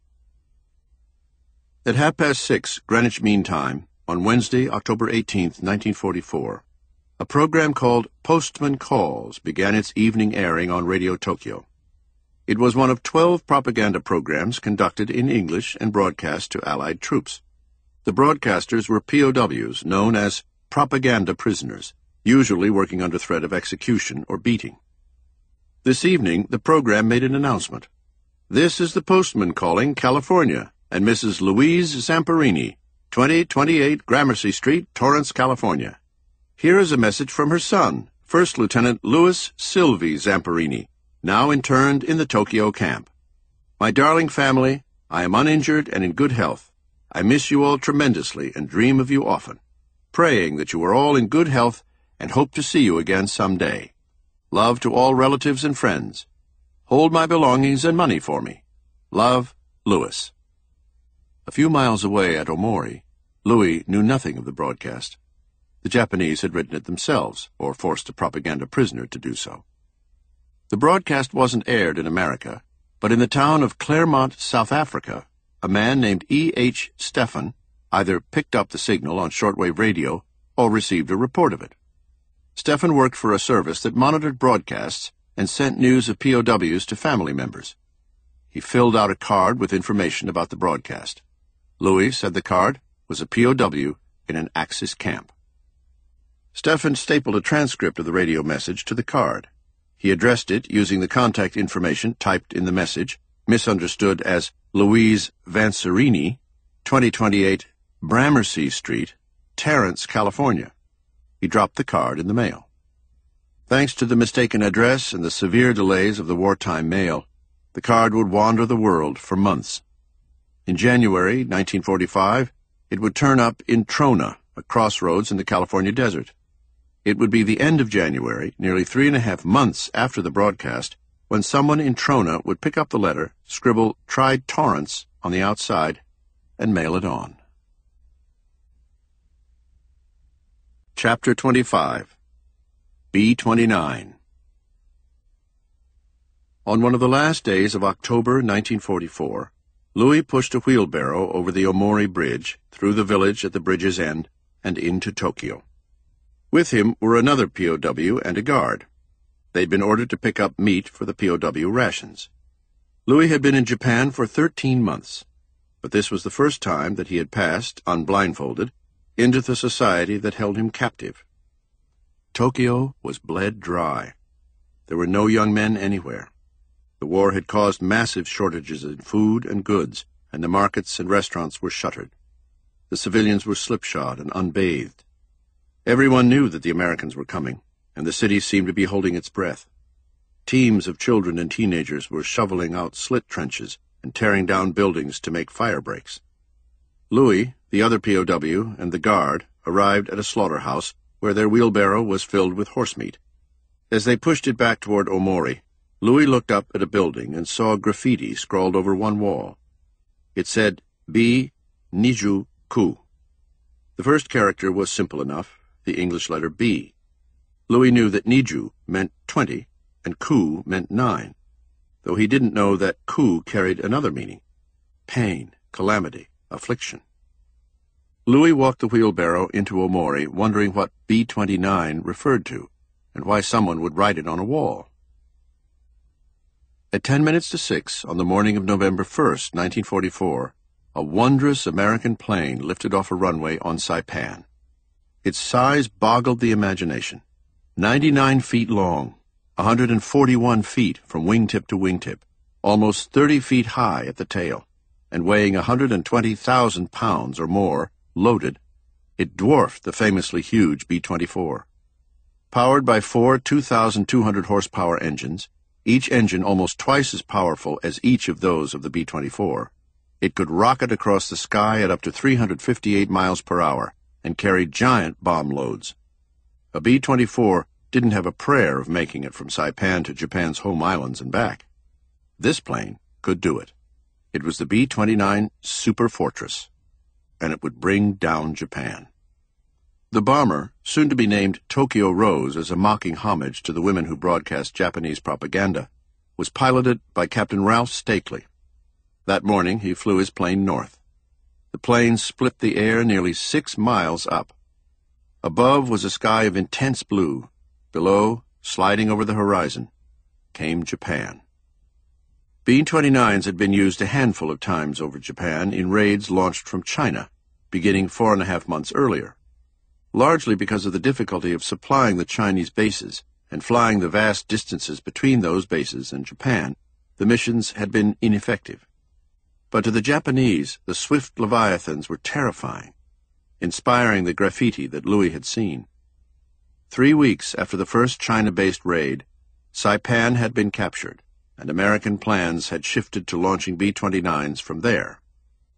At half past six, Greenwich Mean Time, on Wednesday, October eighteenth, nineteen forty-four, a program called Postman Calls began its evening airing on Radio Tokyo. It was one of twelve propaganda programs conducted in English and broadcast to Allied troops. The broadcasters were P O Ws known as propaganda prisoners, usually working under threat of execution or beating. This evening, the program made an announcement. This is the postman calling California, and Missus Louise Zamperini, twenty twenty-eight Gramercy Street, Torrance, California. Here is a message from her son, First Lieutenant Louis Sylvie Zamperini, now interned in the Tokyo camp. My darling family, I am uninjured and in good health. I miss you all tremendously and dream of you often, praying that you are all in good health and hope to see you again some day. Love to all relatives and friends. Hold my belongings and money for me. Love, Louis. A few miles away at Omori, Louis knew nothing of the broadcast. The Japanese had written it themselves, or forced a propaganda prisoner to do so. The broadcast wasn't aired in America, but in the town of Claremont, South Africa, a man named E H Stephan either picked up the signal on shortwave radio or received a report of it. Stephan worked for a service that monitored broadcasts and sent news of P O Ws to family members. He filled out a card with information about the broadcast. Louis said the card was a P O W in an Axis camp. Stephan stapled a transcript of the radio message to the card. He addressed it using the contact information typed in the message, misunderstood as Louise Vancerini, twenty twenty-eight Bramercy Street, Terrence, California. He dropped the card in the mail. Thanks to the mistaken address and the severe delays of the wartime mail, the card would wander the world for months. In January nineteen forty-five, it would turn up in Trona, a crossroads in the California desert. It would be the end of January, nearly three and a half months after the broadcast, when someone in Trona would pick up the letter, scribble "Tried Torrance" on the outside, and mail it on. Chapter twenty-five. B twenty-nine. On one of the last days of October nineteen forty-four, Louis pushed a wheelbarrow over the Omori Bridge, through the village at the bridge's end, and into Tokyo. With him were another P O W and a guard. They'd been ordered to pick up meat for the P O W rations. Louis had been in Japan for thirteen months, but this was the first time that he had passed, unblindfolded, into the society that held him captive. Tokyo was bled dry. There were no young men anywhere. The war had caused massive shortages in food and goods, and the markets and restaurants were shuttered. The civilians were slipshod and unbathed. Everyone knew that the Americans were coming, and the city seemed to be holding its breath. Teams of children and teenagers were shoveling out slit trenches and tearing down buildings to make fire breaks. Louis, the other P O W, and the guard arrived at a slaughterhouse where their wheelbarrow was filled with horse meat. As they pushed it back toward Omori, Louis looked up at a building and saw graffiti scrawled over one wall. It said, B. Niju Ku. The first character was simple enough, the English letter B. Louis knew that Niju meant twenty and Ku meant nine, though he didn't know that Ku carried another meaning: pain, calamity, affliction. Louis walked the wheelbarrow into Omori, wondering what B twenty-nine referred to, and why someone would write it on a wall. At ten minutes to six on the morning of November first, nineteen forty-four, a wondrous American plane lifted off a runway on Saipan. Its size boggled the imagination. Ninety-nine feet long, one hundred forty-one feet from wingtip to wingtip, almost thirty feet high at the tail, and weighing one hundred twenty thousand pounds or more, loaded, it dwarfed the famously huge B twenty-four. Powered by four two thousand two hundred horsepower engines, each engine almost twice as powerful as each of those of the B twenty-four, it could rocket across the sky at up to three hundred fifty-eight miles per hour and carry giant bomb loads. A B twenty-four didn't have a prayer of making it from Saipan to Japan's home islands and back. This plane could do it. It was the B twenty-nine Super Fortress, and it would bring down Japan. The bomber, soon to be named Tokyo Rose as a mocking homage to the women who broadcast Japanese propaganda, was piloted by Captain Ralph Stakely. That morning he flew his plane north. The plane split the air nearly six miles up. Above was a sky of intense blue. Below, sliding over the horizon, came Japan. B twenty-nines had been used a handful of times over Japan in raids launched from China, beginning four and a half months earlier. Largely because of the difficulty of supplying the Chinese bases and flying the vast distances between those bases and Japan, the missions had been ineffective. But to the Japanese, the swift Leviathans were terrifying, inspiring the graffiti that Louis had seen. Three weeks after the first China-based raid, Saipan had been captured, and American plans had shifted to launching B twenty-nines from there.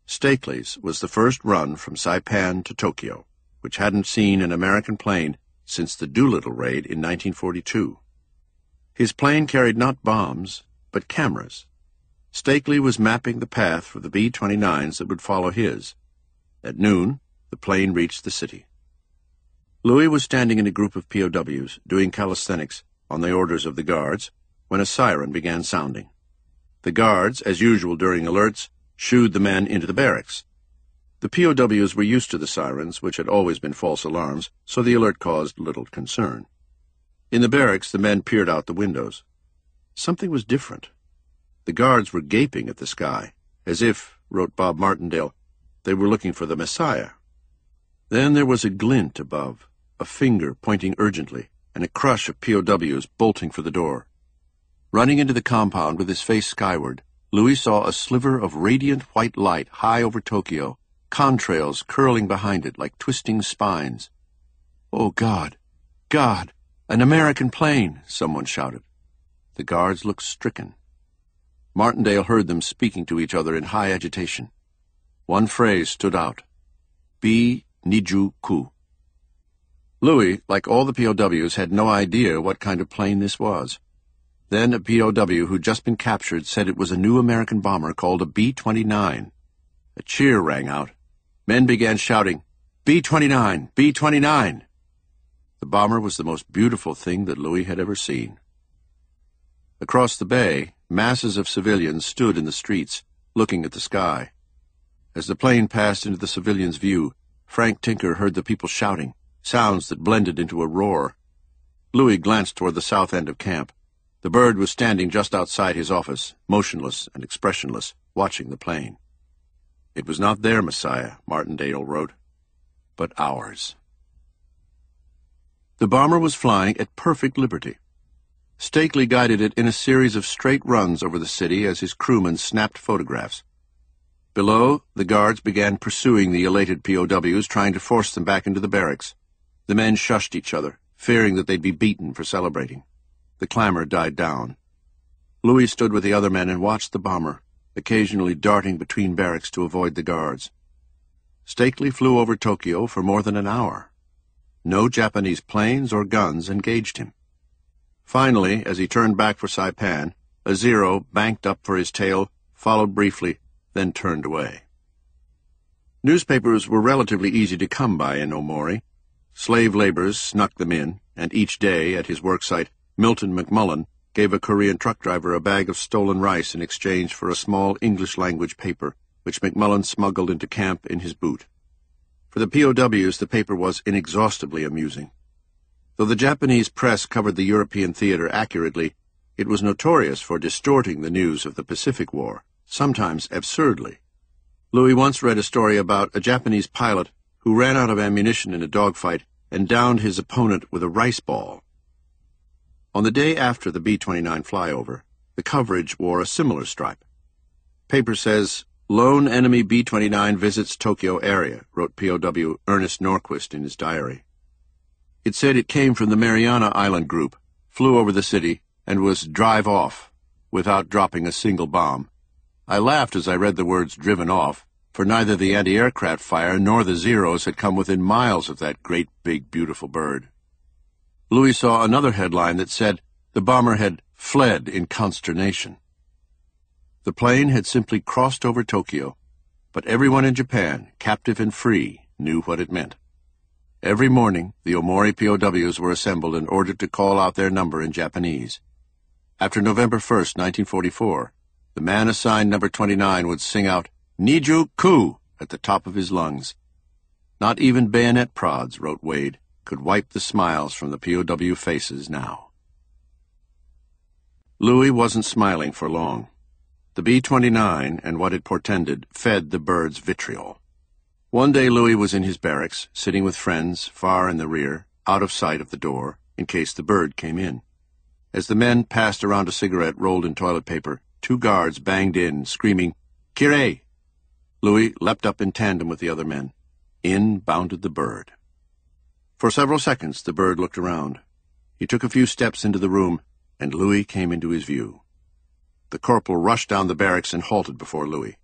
Stakely's was the first run from Saipan to Tokyo, which hadn't seen an American plane since the Doolittle raid in nineteen forty-two. His plane carried not bombs, but cameras. Stakely was mapping the path for the B twenty-nines that would follow his. At noon, the plane reached the city. Louis was standing in a group of P O Ws doing calisthenics on the orders of the guards when a siren began sounding. The guards, as usual during alerts, shooed the men into the barracks. The P O Ws were used to the sirens, which had always been false alarms, so the alert caused little concern. In the barracks, the men peered out the windows. Something was different. The guards were gaping at the sky, as if, wrote Bob Martindale, they were looking for the Messiah. Then there was a glint above, a finger pointing urgently, and a crush of P O Ws bolting for the door. Running into the compound with his face skyward, Louis saw a sliver of radiant white light high over Tokyo, contrails curling behind it like twisting spines. "Oh, God! God! An American plane!" someone shouted. The guards looked stricken. Martindale heard them speaking to each other in high agitation. One phrase stood out. B. Niju-ku. Louis, like all the P O Ws, had no idea what kind of plane this was. Then a P O W who'd just been captured said it was a new American bomber called a B twenty-nine. A cheer rang out. Men began shouting, B twenty-nine! B twenty-nine! The bomber was the most beautiful thing that Louis had ever seen. Across the bay, masses of civilians stood in the streets, looking at the sky. As the plane passed into the civilians' view, Frank Tinker heard the people shouting, sounds that blended into a roar. Louis glanced toward the south end of camp. The bird was standing just outside his office, motionless and expressionless, watching the plane. It was not their Messiah, Martindale wrote, but ours. The bomber was flying at perfect liberty. Stakely guided it in a series of straight runs over the city as his crewmen snapped photographs. Below, the guards began pursuing the elated P O Ws, trying to force them back into the barracks. The men shushed each other, fearing that they'd be beaten for celebrating. The clamor died down. Louis stood with the other men and watched the bomber, occasionally darting between barracks to avoid the guards. Stakely flew over Tokyo for more than an hour. No Japanese planes or guns engaged him. Finally, as he turned back for Saipan, a Zero banked up for his tail, followed briefly, then turned away. Newspapers were relatively easy to come by in Omori. Slave laborers snuck them in, and each day, at his worksite, Milton McMullen gave a Korean truck driver a bag of stolen rice in exchange for a small English-language paper, which McMullen smuggled into camp in his boot. For the P O Ws, the paper was inexhaustibly amusing. Though the Japanese press covered the European theater accurately, it was notorious for distorting the news of the Pacific War, sometimes absurdly. Louis once read a story about a Japanese pilot who ran out of ammunition in a dogfight and downed his opponent with a rice ball. On the day after the B twenty-nine flyover, the coverage wore a similar stripe. Paper says, "Lone enemy B twenty-nine visits Tokyo area," wrote P O W Ernest Norquist in his diary. It said it came from the Mariana Island Group, flew over the city, and was drive off, without dropping a single bomb. I laughed as I read the words driven off, for neither the anti-aircraft fire nor the Zeros had come within miles of that great, big, beautiful bird. Louis saw another headline that said the bomber had fled in consternation. The plane had simply crossed over Tokyo, but everyone in Japan, captive and free, knew what it meant. Every morning, the Omori P O Ws were assembled and ordered to call out their number in Japanese. After November first, nineteen forty-four, the man assigned number twenty-nine would sing out, "Niju-ku!" at the top of his lungs. Not even bayonet prods, wrote Wade, could wipe the smiles from the P O W faces now. Louis wasn't smiling for long. The B twenty-nine and what it portended fed the bird's vitriol. One day Louis was in his barracks, sitting with friends far in the rear, out of sight of the door, in case the bird came in. As the men passed around a cigarette rolled in toilet paper, two guards banged in, screaming, "Kire!" Louis leapt up in tandem with the other men. In bounded the bird. For several seconds the bird looked around. He took a few steps into the room, and Louis came into his view. The corporal rushed down the barracks and halted before Louis.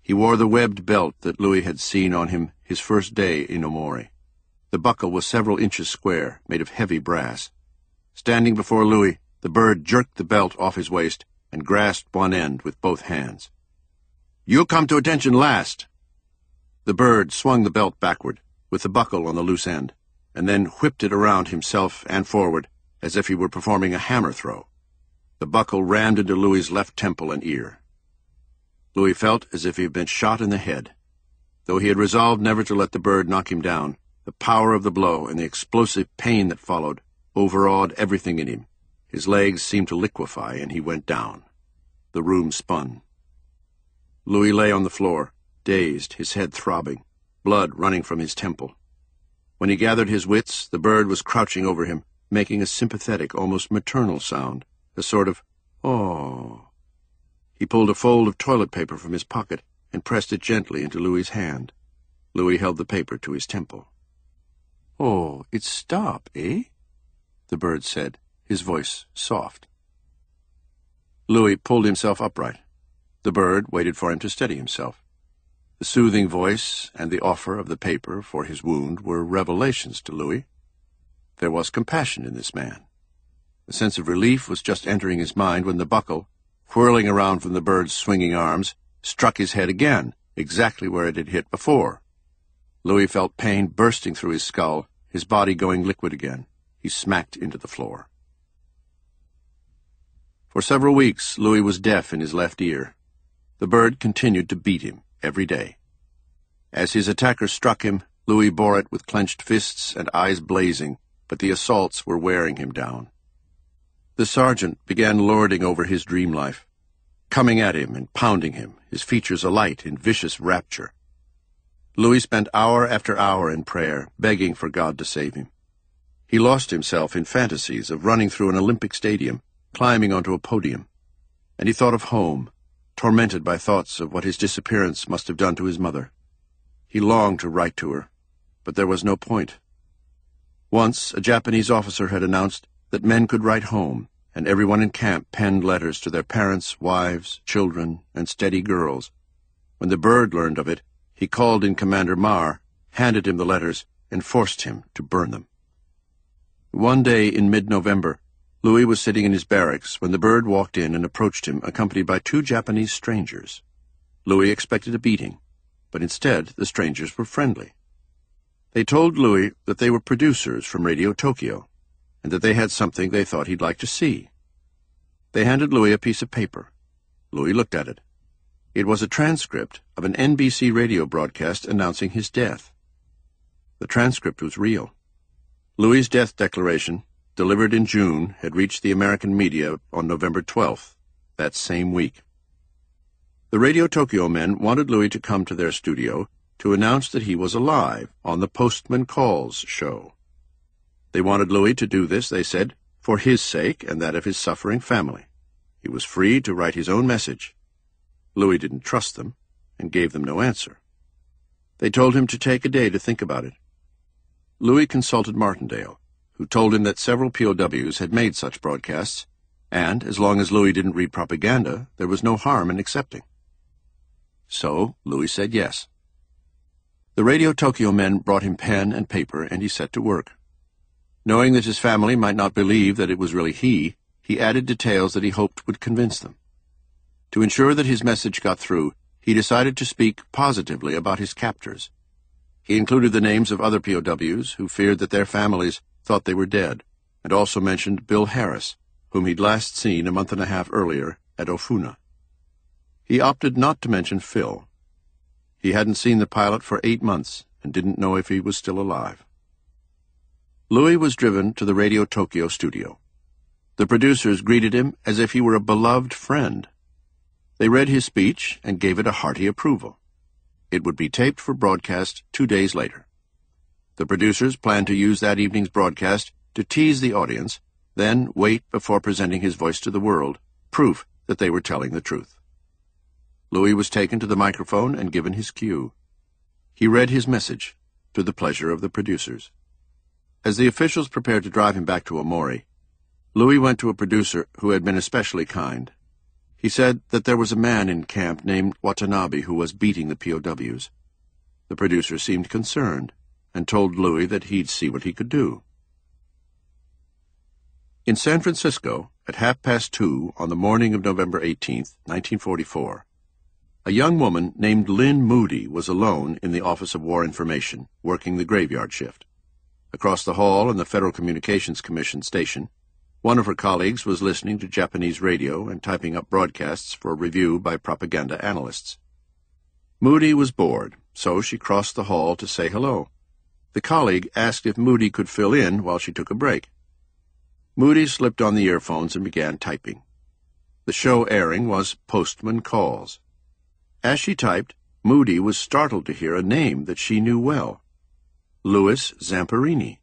He wore the webbed belt that Louis had seen on him his first day in Omori. The buckle was several inches square, made of heavy brass. Standing before Louis, the bird jerked the belt off his waist and grasped one end with both hands. "You'll come to attention last." The bird swung the belt backward, with the buckle on the loose end, and then whipped it around himself and forward, as if he were performing a hammer throw. The buckle rammed into Louis's left temple and ear. Louis felt as if he had been shot in the head. Though he had resolved never to let the bird knock him down, the power of the blow and the explosive pain that followed overawed everything in him. His legs seemed to liquefy, and he went down. The room spun. Louis lay on the floor, dazed, his head throbbing, blood running from his temple. When he gathered his wits, the bird was crouching over him, making a sympathetic, almost maternal sound, a sort of, "Oh." He pulled a fold of toilet paper from his pocket and pressed it gently into Louis's hand. Louis held the paper to his temple. "Oh, it's stop, eh?" the bird said, his voice soft. Louis pulled himself upright. The bird waited for him to steady himself. The soothing voice and the offer of the paper for his wound were revelations to Louis. There was compassion in this man. A sense of relief was just entering his mind when the buckle, whirling around from the bird's swinging arms, struck his head again, exactly where it had hit before. Louis felt pain bursting through his skull, his body going liquid again. He smacked into the floor. For several weeks, Louis was deaf in his left ear. The bird continued to beat him every day. As his attacker struck him, Louis bore it with clenched fists and eyes blazing, but the assaults were wearing him down. The sergeant began lording over his dream life, coming at him and pounding him, his features alight in vicious rapture. Louis spent hour after hour in prayer, begging for God to save him. He lost himself in fantasies of running through an Olympic stadium, climbing onto a podium, and he thought of home, tormented by thoughts of what his disappearance must have done to his mother. He longed to write to her, but there was no point. Once a Japanese officer had announced that men could write home, and everyone in camp penned letters to their parents, wives, children, and steady girls. When the bird learned of it, he called in Commander Marr, handed him the letters, and forced him to burn them. One day in mid-November, Louis was sitting in his barracks when the bird walked in and approached him, accompanied by two Japanese strangers. Louis expected a beating, but instead the strangers were friendly. They told Louis that they were producers from Radio Tokyo, and that they had something they thought he'd like to see. They handed Louis a piece of paper. Louis looked at it. It was a transcript of an N B C radio broadcast announcing his death. The transcript was real. Louis's death declaration, delivered in June, had reached the American media on November twelfth, that same week. The Radio Tokyo men wanted Louis to come to their studio to announce that he was alive on the Postman Calls show. They wanted Louis to do this, they said, for his sake and that of his suffering family. He was free to write his own message. Louis didn't trust them and gave them no answer. They told him to take a day to think about it. Louis consulted Martindale, who told him that several P O Ws had made such broadcasts, and as long as Louis didn't read propaganda, there was no harm in accepting. So Louis said yes. The Radio Tokyo men brought him pen and paper, and he set to work. Knowing that his family might not believe that it was really he, he added details that he hoped would convince them. To ensure that his message got through, he decided to speak positively about his captors. He included the names of other P O Ws who feared that their families thought they were dead, and also mentioned Bill Harris, whom he'd last seen a month and a half earlier at Ofuna. He opted not to mention Phil. He hadn't seen the pilot for eight months and didn't know if he was still alive. Louis was driven to the Radio Tokyo studio. The producers greeted him as if he were a beloved friend. They read his speech and gave it a hearty approval. It would be taped for broadcast two days later. The producers planned to use that evening's broadcast to tease the audience, then wait before presenting his voice to the world, proof that they were telling the truth. Louis was taken to the microphone and given his cue. He read his message, to the pleasure of the producers. As the officials prepared to drive him back to Omori, Louis went to a producer who had been especially kind. He said that there was a man in camp named Watanabe who was beating the P O Ws. The producer seemed concerned and told Louis that he'd see what he could do. In San Francisco, at half past two on the morning of November eighteenth, nineteen forty-four, a young woman named Lynn Moody was alone in the Office of War Information, working the graveyard shift. Across the hall in the Federal Communications Commission station, one of her colleagues was listening to Japanese radio and typing up broadcasts for review by propaganda analysts. Moody was bored, so she crossed the hall to say hello. The colleague asked if Moody could fill in while she took a break. Moody slipped on the earphones and began typing. The show airing was Postman Calls. As she typed, Moody was startled to hear a name that she knew well. Louis Zamperini.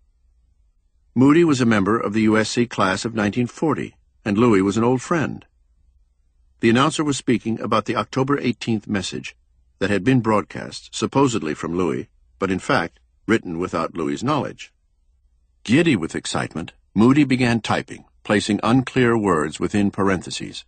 Moody was a member of the U S C class of nineteen forty, and Louis was an old friend. The announcer was speaking about the October eighteenth message that had been broadcast, supposedly from Louis, but in fact written without Louis's knowledge. Giddy with excitement, Moody began typing, placing unclear words within parentheses.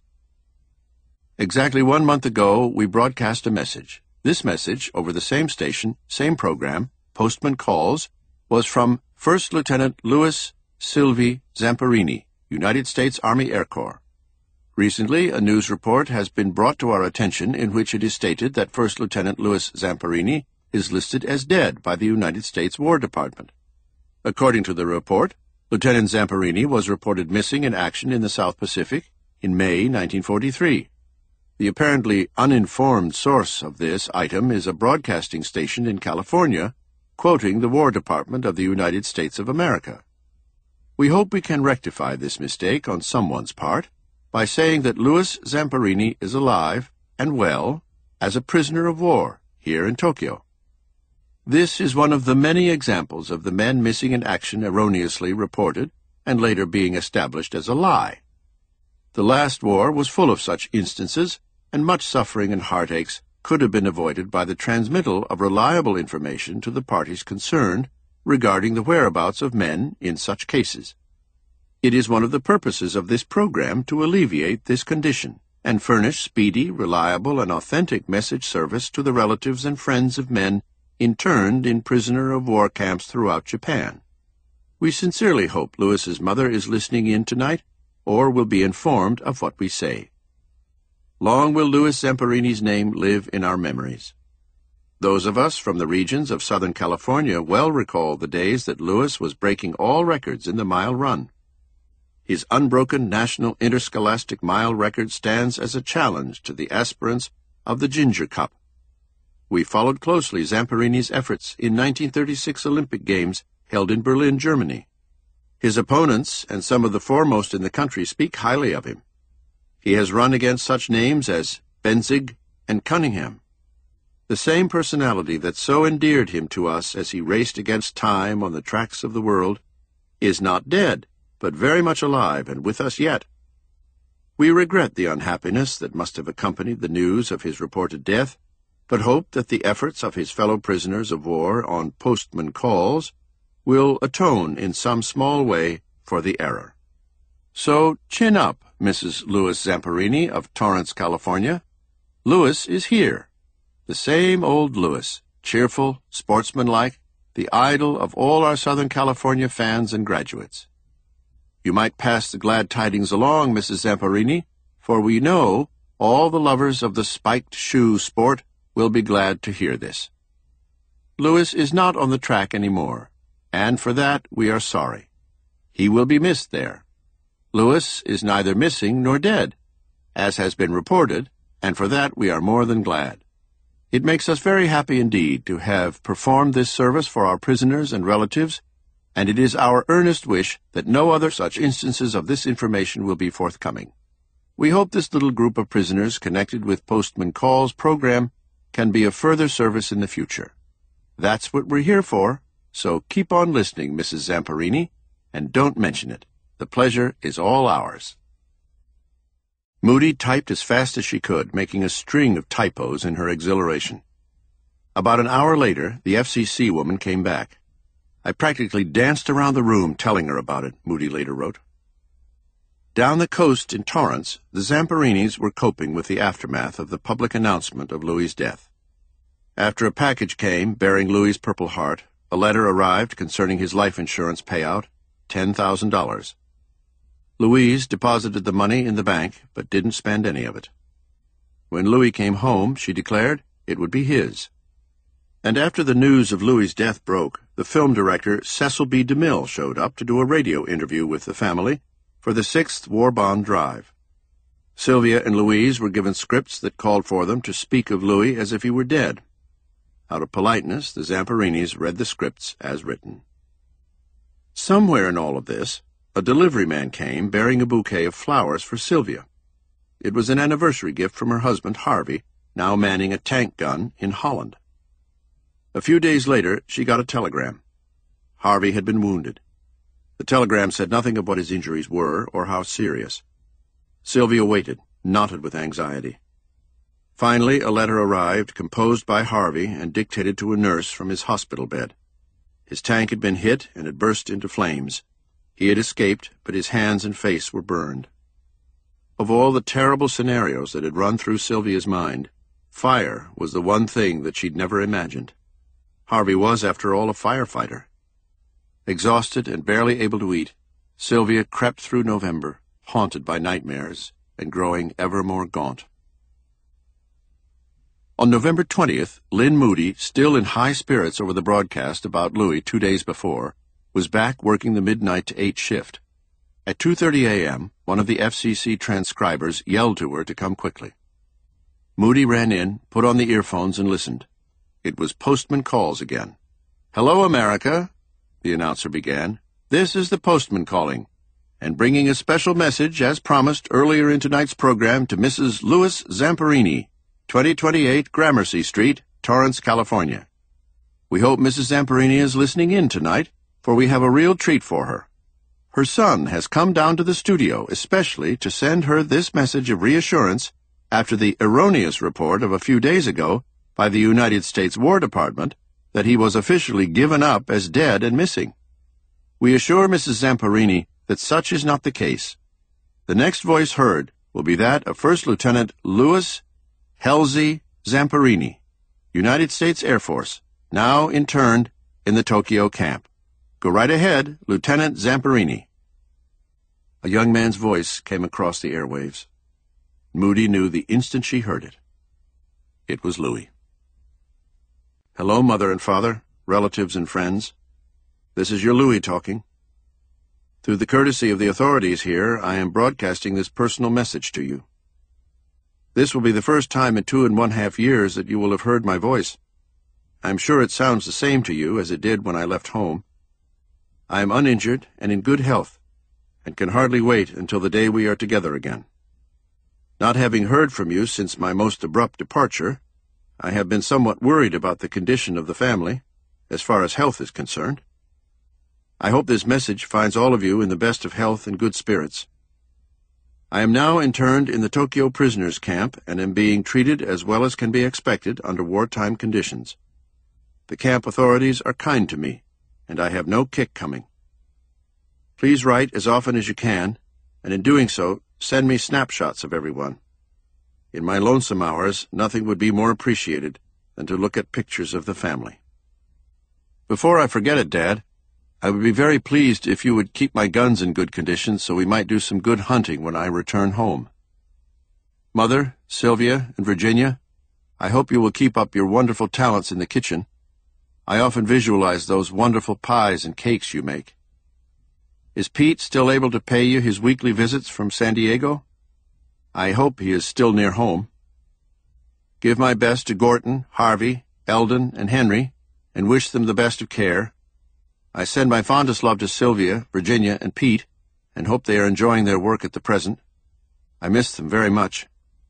Exactly one month ago, we broadcast a message. This message, over the same station, same program, Postman Calls, was from First Lieutenant Louis Silvi Zamperini, United States Army Air Corps. Recently, a news report has been brought to our attention in which it is stated that First Lieutenant Louis Zamperini is listed as dead by the United States War Department. According to the report, Lieutenant Zamperini was reported missing in action in the South Pacific in May nineteen forty-three. The apparently uninformed source of this item is a broadcasting station in California, quoting the War Department of the United States of America. We hope we can rectify this mistake on someone's part by saying that Louis Zamperini is alive and well as a prisoner of war here in Tokyo. This is one of the many examples of the men missing in action erroneously reported and later being established as a lie. The last war was full of such instances, and much suffering and heartaches could have been avoided by the transmittal of reliable information to the parties concerned regarding the whereabouts of men in such cases. It is one of the purposes of this program to alleviate this condition and furnish speedy, reliable, and authentic message service to the relatives and friends of men interned in prisoner-of-war camps throughout Japan. We sincerely hope Louis's mother is listening in tonight, or will be informed of what we say. Long will Louis Zamperini's name live in our memories. Those of us from the regions of Southern California well recall the days that Louis was breaking all records in the mile run. His unbroken national interscholastic mile record stands as a challenge to the aspirants of the Ginger Cup. We followed closely Zamperini's efforts in nineteen thirty-six Olympic Games held in Berlin, Germany. His opponents and some of the foremost in the country speak highly of him. He has run against such names as Benzig and Cunningham. The same personality that so endeared him to us as he raced against time on the tracks of the world is not dead, but very much alive and with us yet. We regret the unhappiness that must have accompanied the news of his reported death, but hope that the efforts of his fellow prisoners of war on Postman Calls will atone in some small way for the error. So chin up, Missus Louis Zamperini of Torrance, California. Louis is here. The same old Louis, cheerful, sportsmanlike, the idol of all our Southern California fans and graduates. You might pass the glad tidings along, Missus Zamperini, for we know all the lovers of the spiked shoe sport will be glad to hear this. Louis is not on the track any more, and for that we are sorry. He will be missed there. Louis is neither missing nor dead, as has been reported, and for that we are more than glad. It makes us very happy indeed to have performed this service for our prisoners and relatives, and it is our earnest wish that no other such instances of this information will be forthcoming. We hope this little group of prisoners connected with Postman Calls program can be of further service in the future. That's what we're here for, so keep on listening, Missus Zamperini, and don't mention it. The pleasure is all ours. Moody typed as fast as she could, making a string of typos in her exhilaration. About an hour later, the F C C woman came back. I practically danced around the room telling her about it, Moody later wrote. Down the coast in Torrance, the Zamparinis were coping with the aftermath of the public announcement of Louis's death. After a package came bearing Louis's Purple Heart, a letter arrived concerning his life insurance payout, ten thousand dollars. Louise deposited the money in the bank, but didn't spend any of it. When Louis came home, she declared it would be his. And after the news of Louis's death broke, the film director Cecil B. DeMille showed up to do a radio interview with the family for the sixth War Bond Drive. Sylvia and Louise were given scripts that called for them to speak of Louis as if he were dead. Out of politeness, the Zamparinis read the scripts as written. Somewhere in all of this, a delivery man came bearing a bouquet of flowers for Sylvia. It was an anniversary gift from her husband, Harvey, now manning a tank gun in Holland. A few days later, she got a telegram. Harvey had been wounded. The telegram said nothing of what his injuries were or how serious. Sylvia waited, knotted with anxiety. Finally, a letter arrived, composed by Harvey and dictated to a nurse from his hospital bed. His tank had been hit and had burst into flames. He had escaped, but his hands and face were burned. Of all the terrible scenarios that had run through Sylvia's mind, fire was the one thing that she'd never imagined. Harvey was, after all, a firefighter. Exhausted and barely able to eat, Sylvia crept through November, haunted by nightmares and growing ever more gaunt. On November twentieth, Lynn Moody, still in high spirits over the broadcast about Louis two days before, was back working the midnight to eight shift. At two thirty a m, one of the F C C transcribers yelled to her to come quickly. Moody ran in, put on the earphones, and listened. It was Postman Calls again. "Hello, America," the announcer began. "This is the postman calling, and bringing a special message, as promised earlier in tonight's program, to Missus Louis Zamparini, twenty twenty-eight Gramercy Street, Torrance, California. We hope Missus Zamparini is listening in tonight, for we have a real treat for her. Her son has come down to the studio especially to send her this message of reassurance after the erroneous report of a few days ago by the United States War Department that he was officially given up as dead and missing. We assure Missus Zamparini that such is not the case. The next voice heard will be that of First Lieutenant Louis Halsey Zamparini, United States Air Force, now interned in the Tokyo camp. Go right ahead, Lieutenant Zamparini." A young man's voice came across the airwaves. Moody knew the instant she heard it. It was Louis. "Hello, Mother and Father, relatives and friends. This is your Louis talking. Through the courtesy of the authorities here, I am broadcasting this personal message to you. This will be the first time in two and one half years that you will have heard my voice. I am sure it sounds the same to you as it did when I left home. I am uninjured and in good health, and can hardly wait until the day we are together again. Not having heard from you since my most abrupt departure, I have been somewhat worried about the condition of the family, as far as health is concerned. I hope this message finds all of you in the best of health and good spirits. I am now interned in the Tokyo prisoners' camp and am being treated as well as can be expected under wartime conditions. The camp authorities are kind to me, and I have no kick coming. Please write as often as you can, and in doing so, send me snapshots of everyone. In my lonesome hours, nothing would be more appreciated than to look at pictures of the family. Before I forget it, Dad, I would be very pleased if you would keep my guns in good condition so we might do some good hunting when I return home. Mother, Sylvia, and Virginia, I hope you will keep up your wonderful talents in the kitchen. I often visualize those wonderful pies and cakes you make. Is Pete still able to pay you his weekly visits from San Diego? I hope he is still near home. Give my best to Gorton, Harvey, Eldon, and Henry, and wish them the best of care. I send my fondest love to Sylvia, Virginia, and Pete, and hope they are enjoying their work at the present. I miss them very much.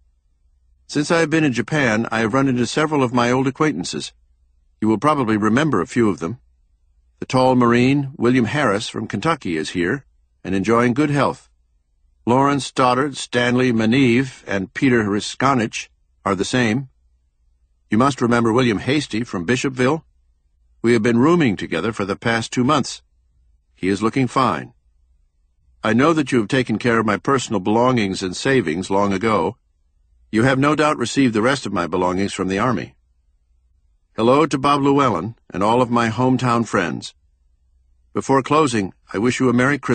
Since I have been in Japan, I have run into several of my old acquaintances. You will probably remember a few of them. The tall Marine, William Harris, from Kentucky, is here, and enjoying good health. Lawrence Stoddard, Stanley Maneve, and Peter Riskonich are the same. You must remember William Hasty from Bishopville. We have been rooming together for the past two months. He is looking fine. I know that you have taken care of my personal belongings and savings long ago. You have no doubt received the rest of my belongings from the Army. Hello to Bob Llewellyn and all of my hometown friends. Before closing, I wish you a Merry Christmas.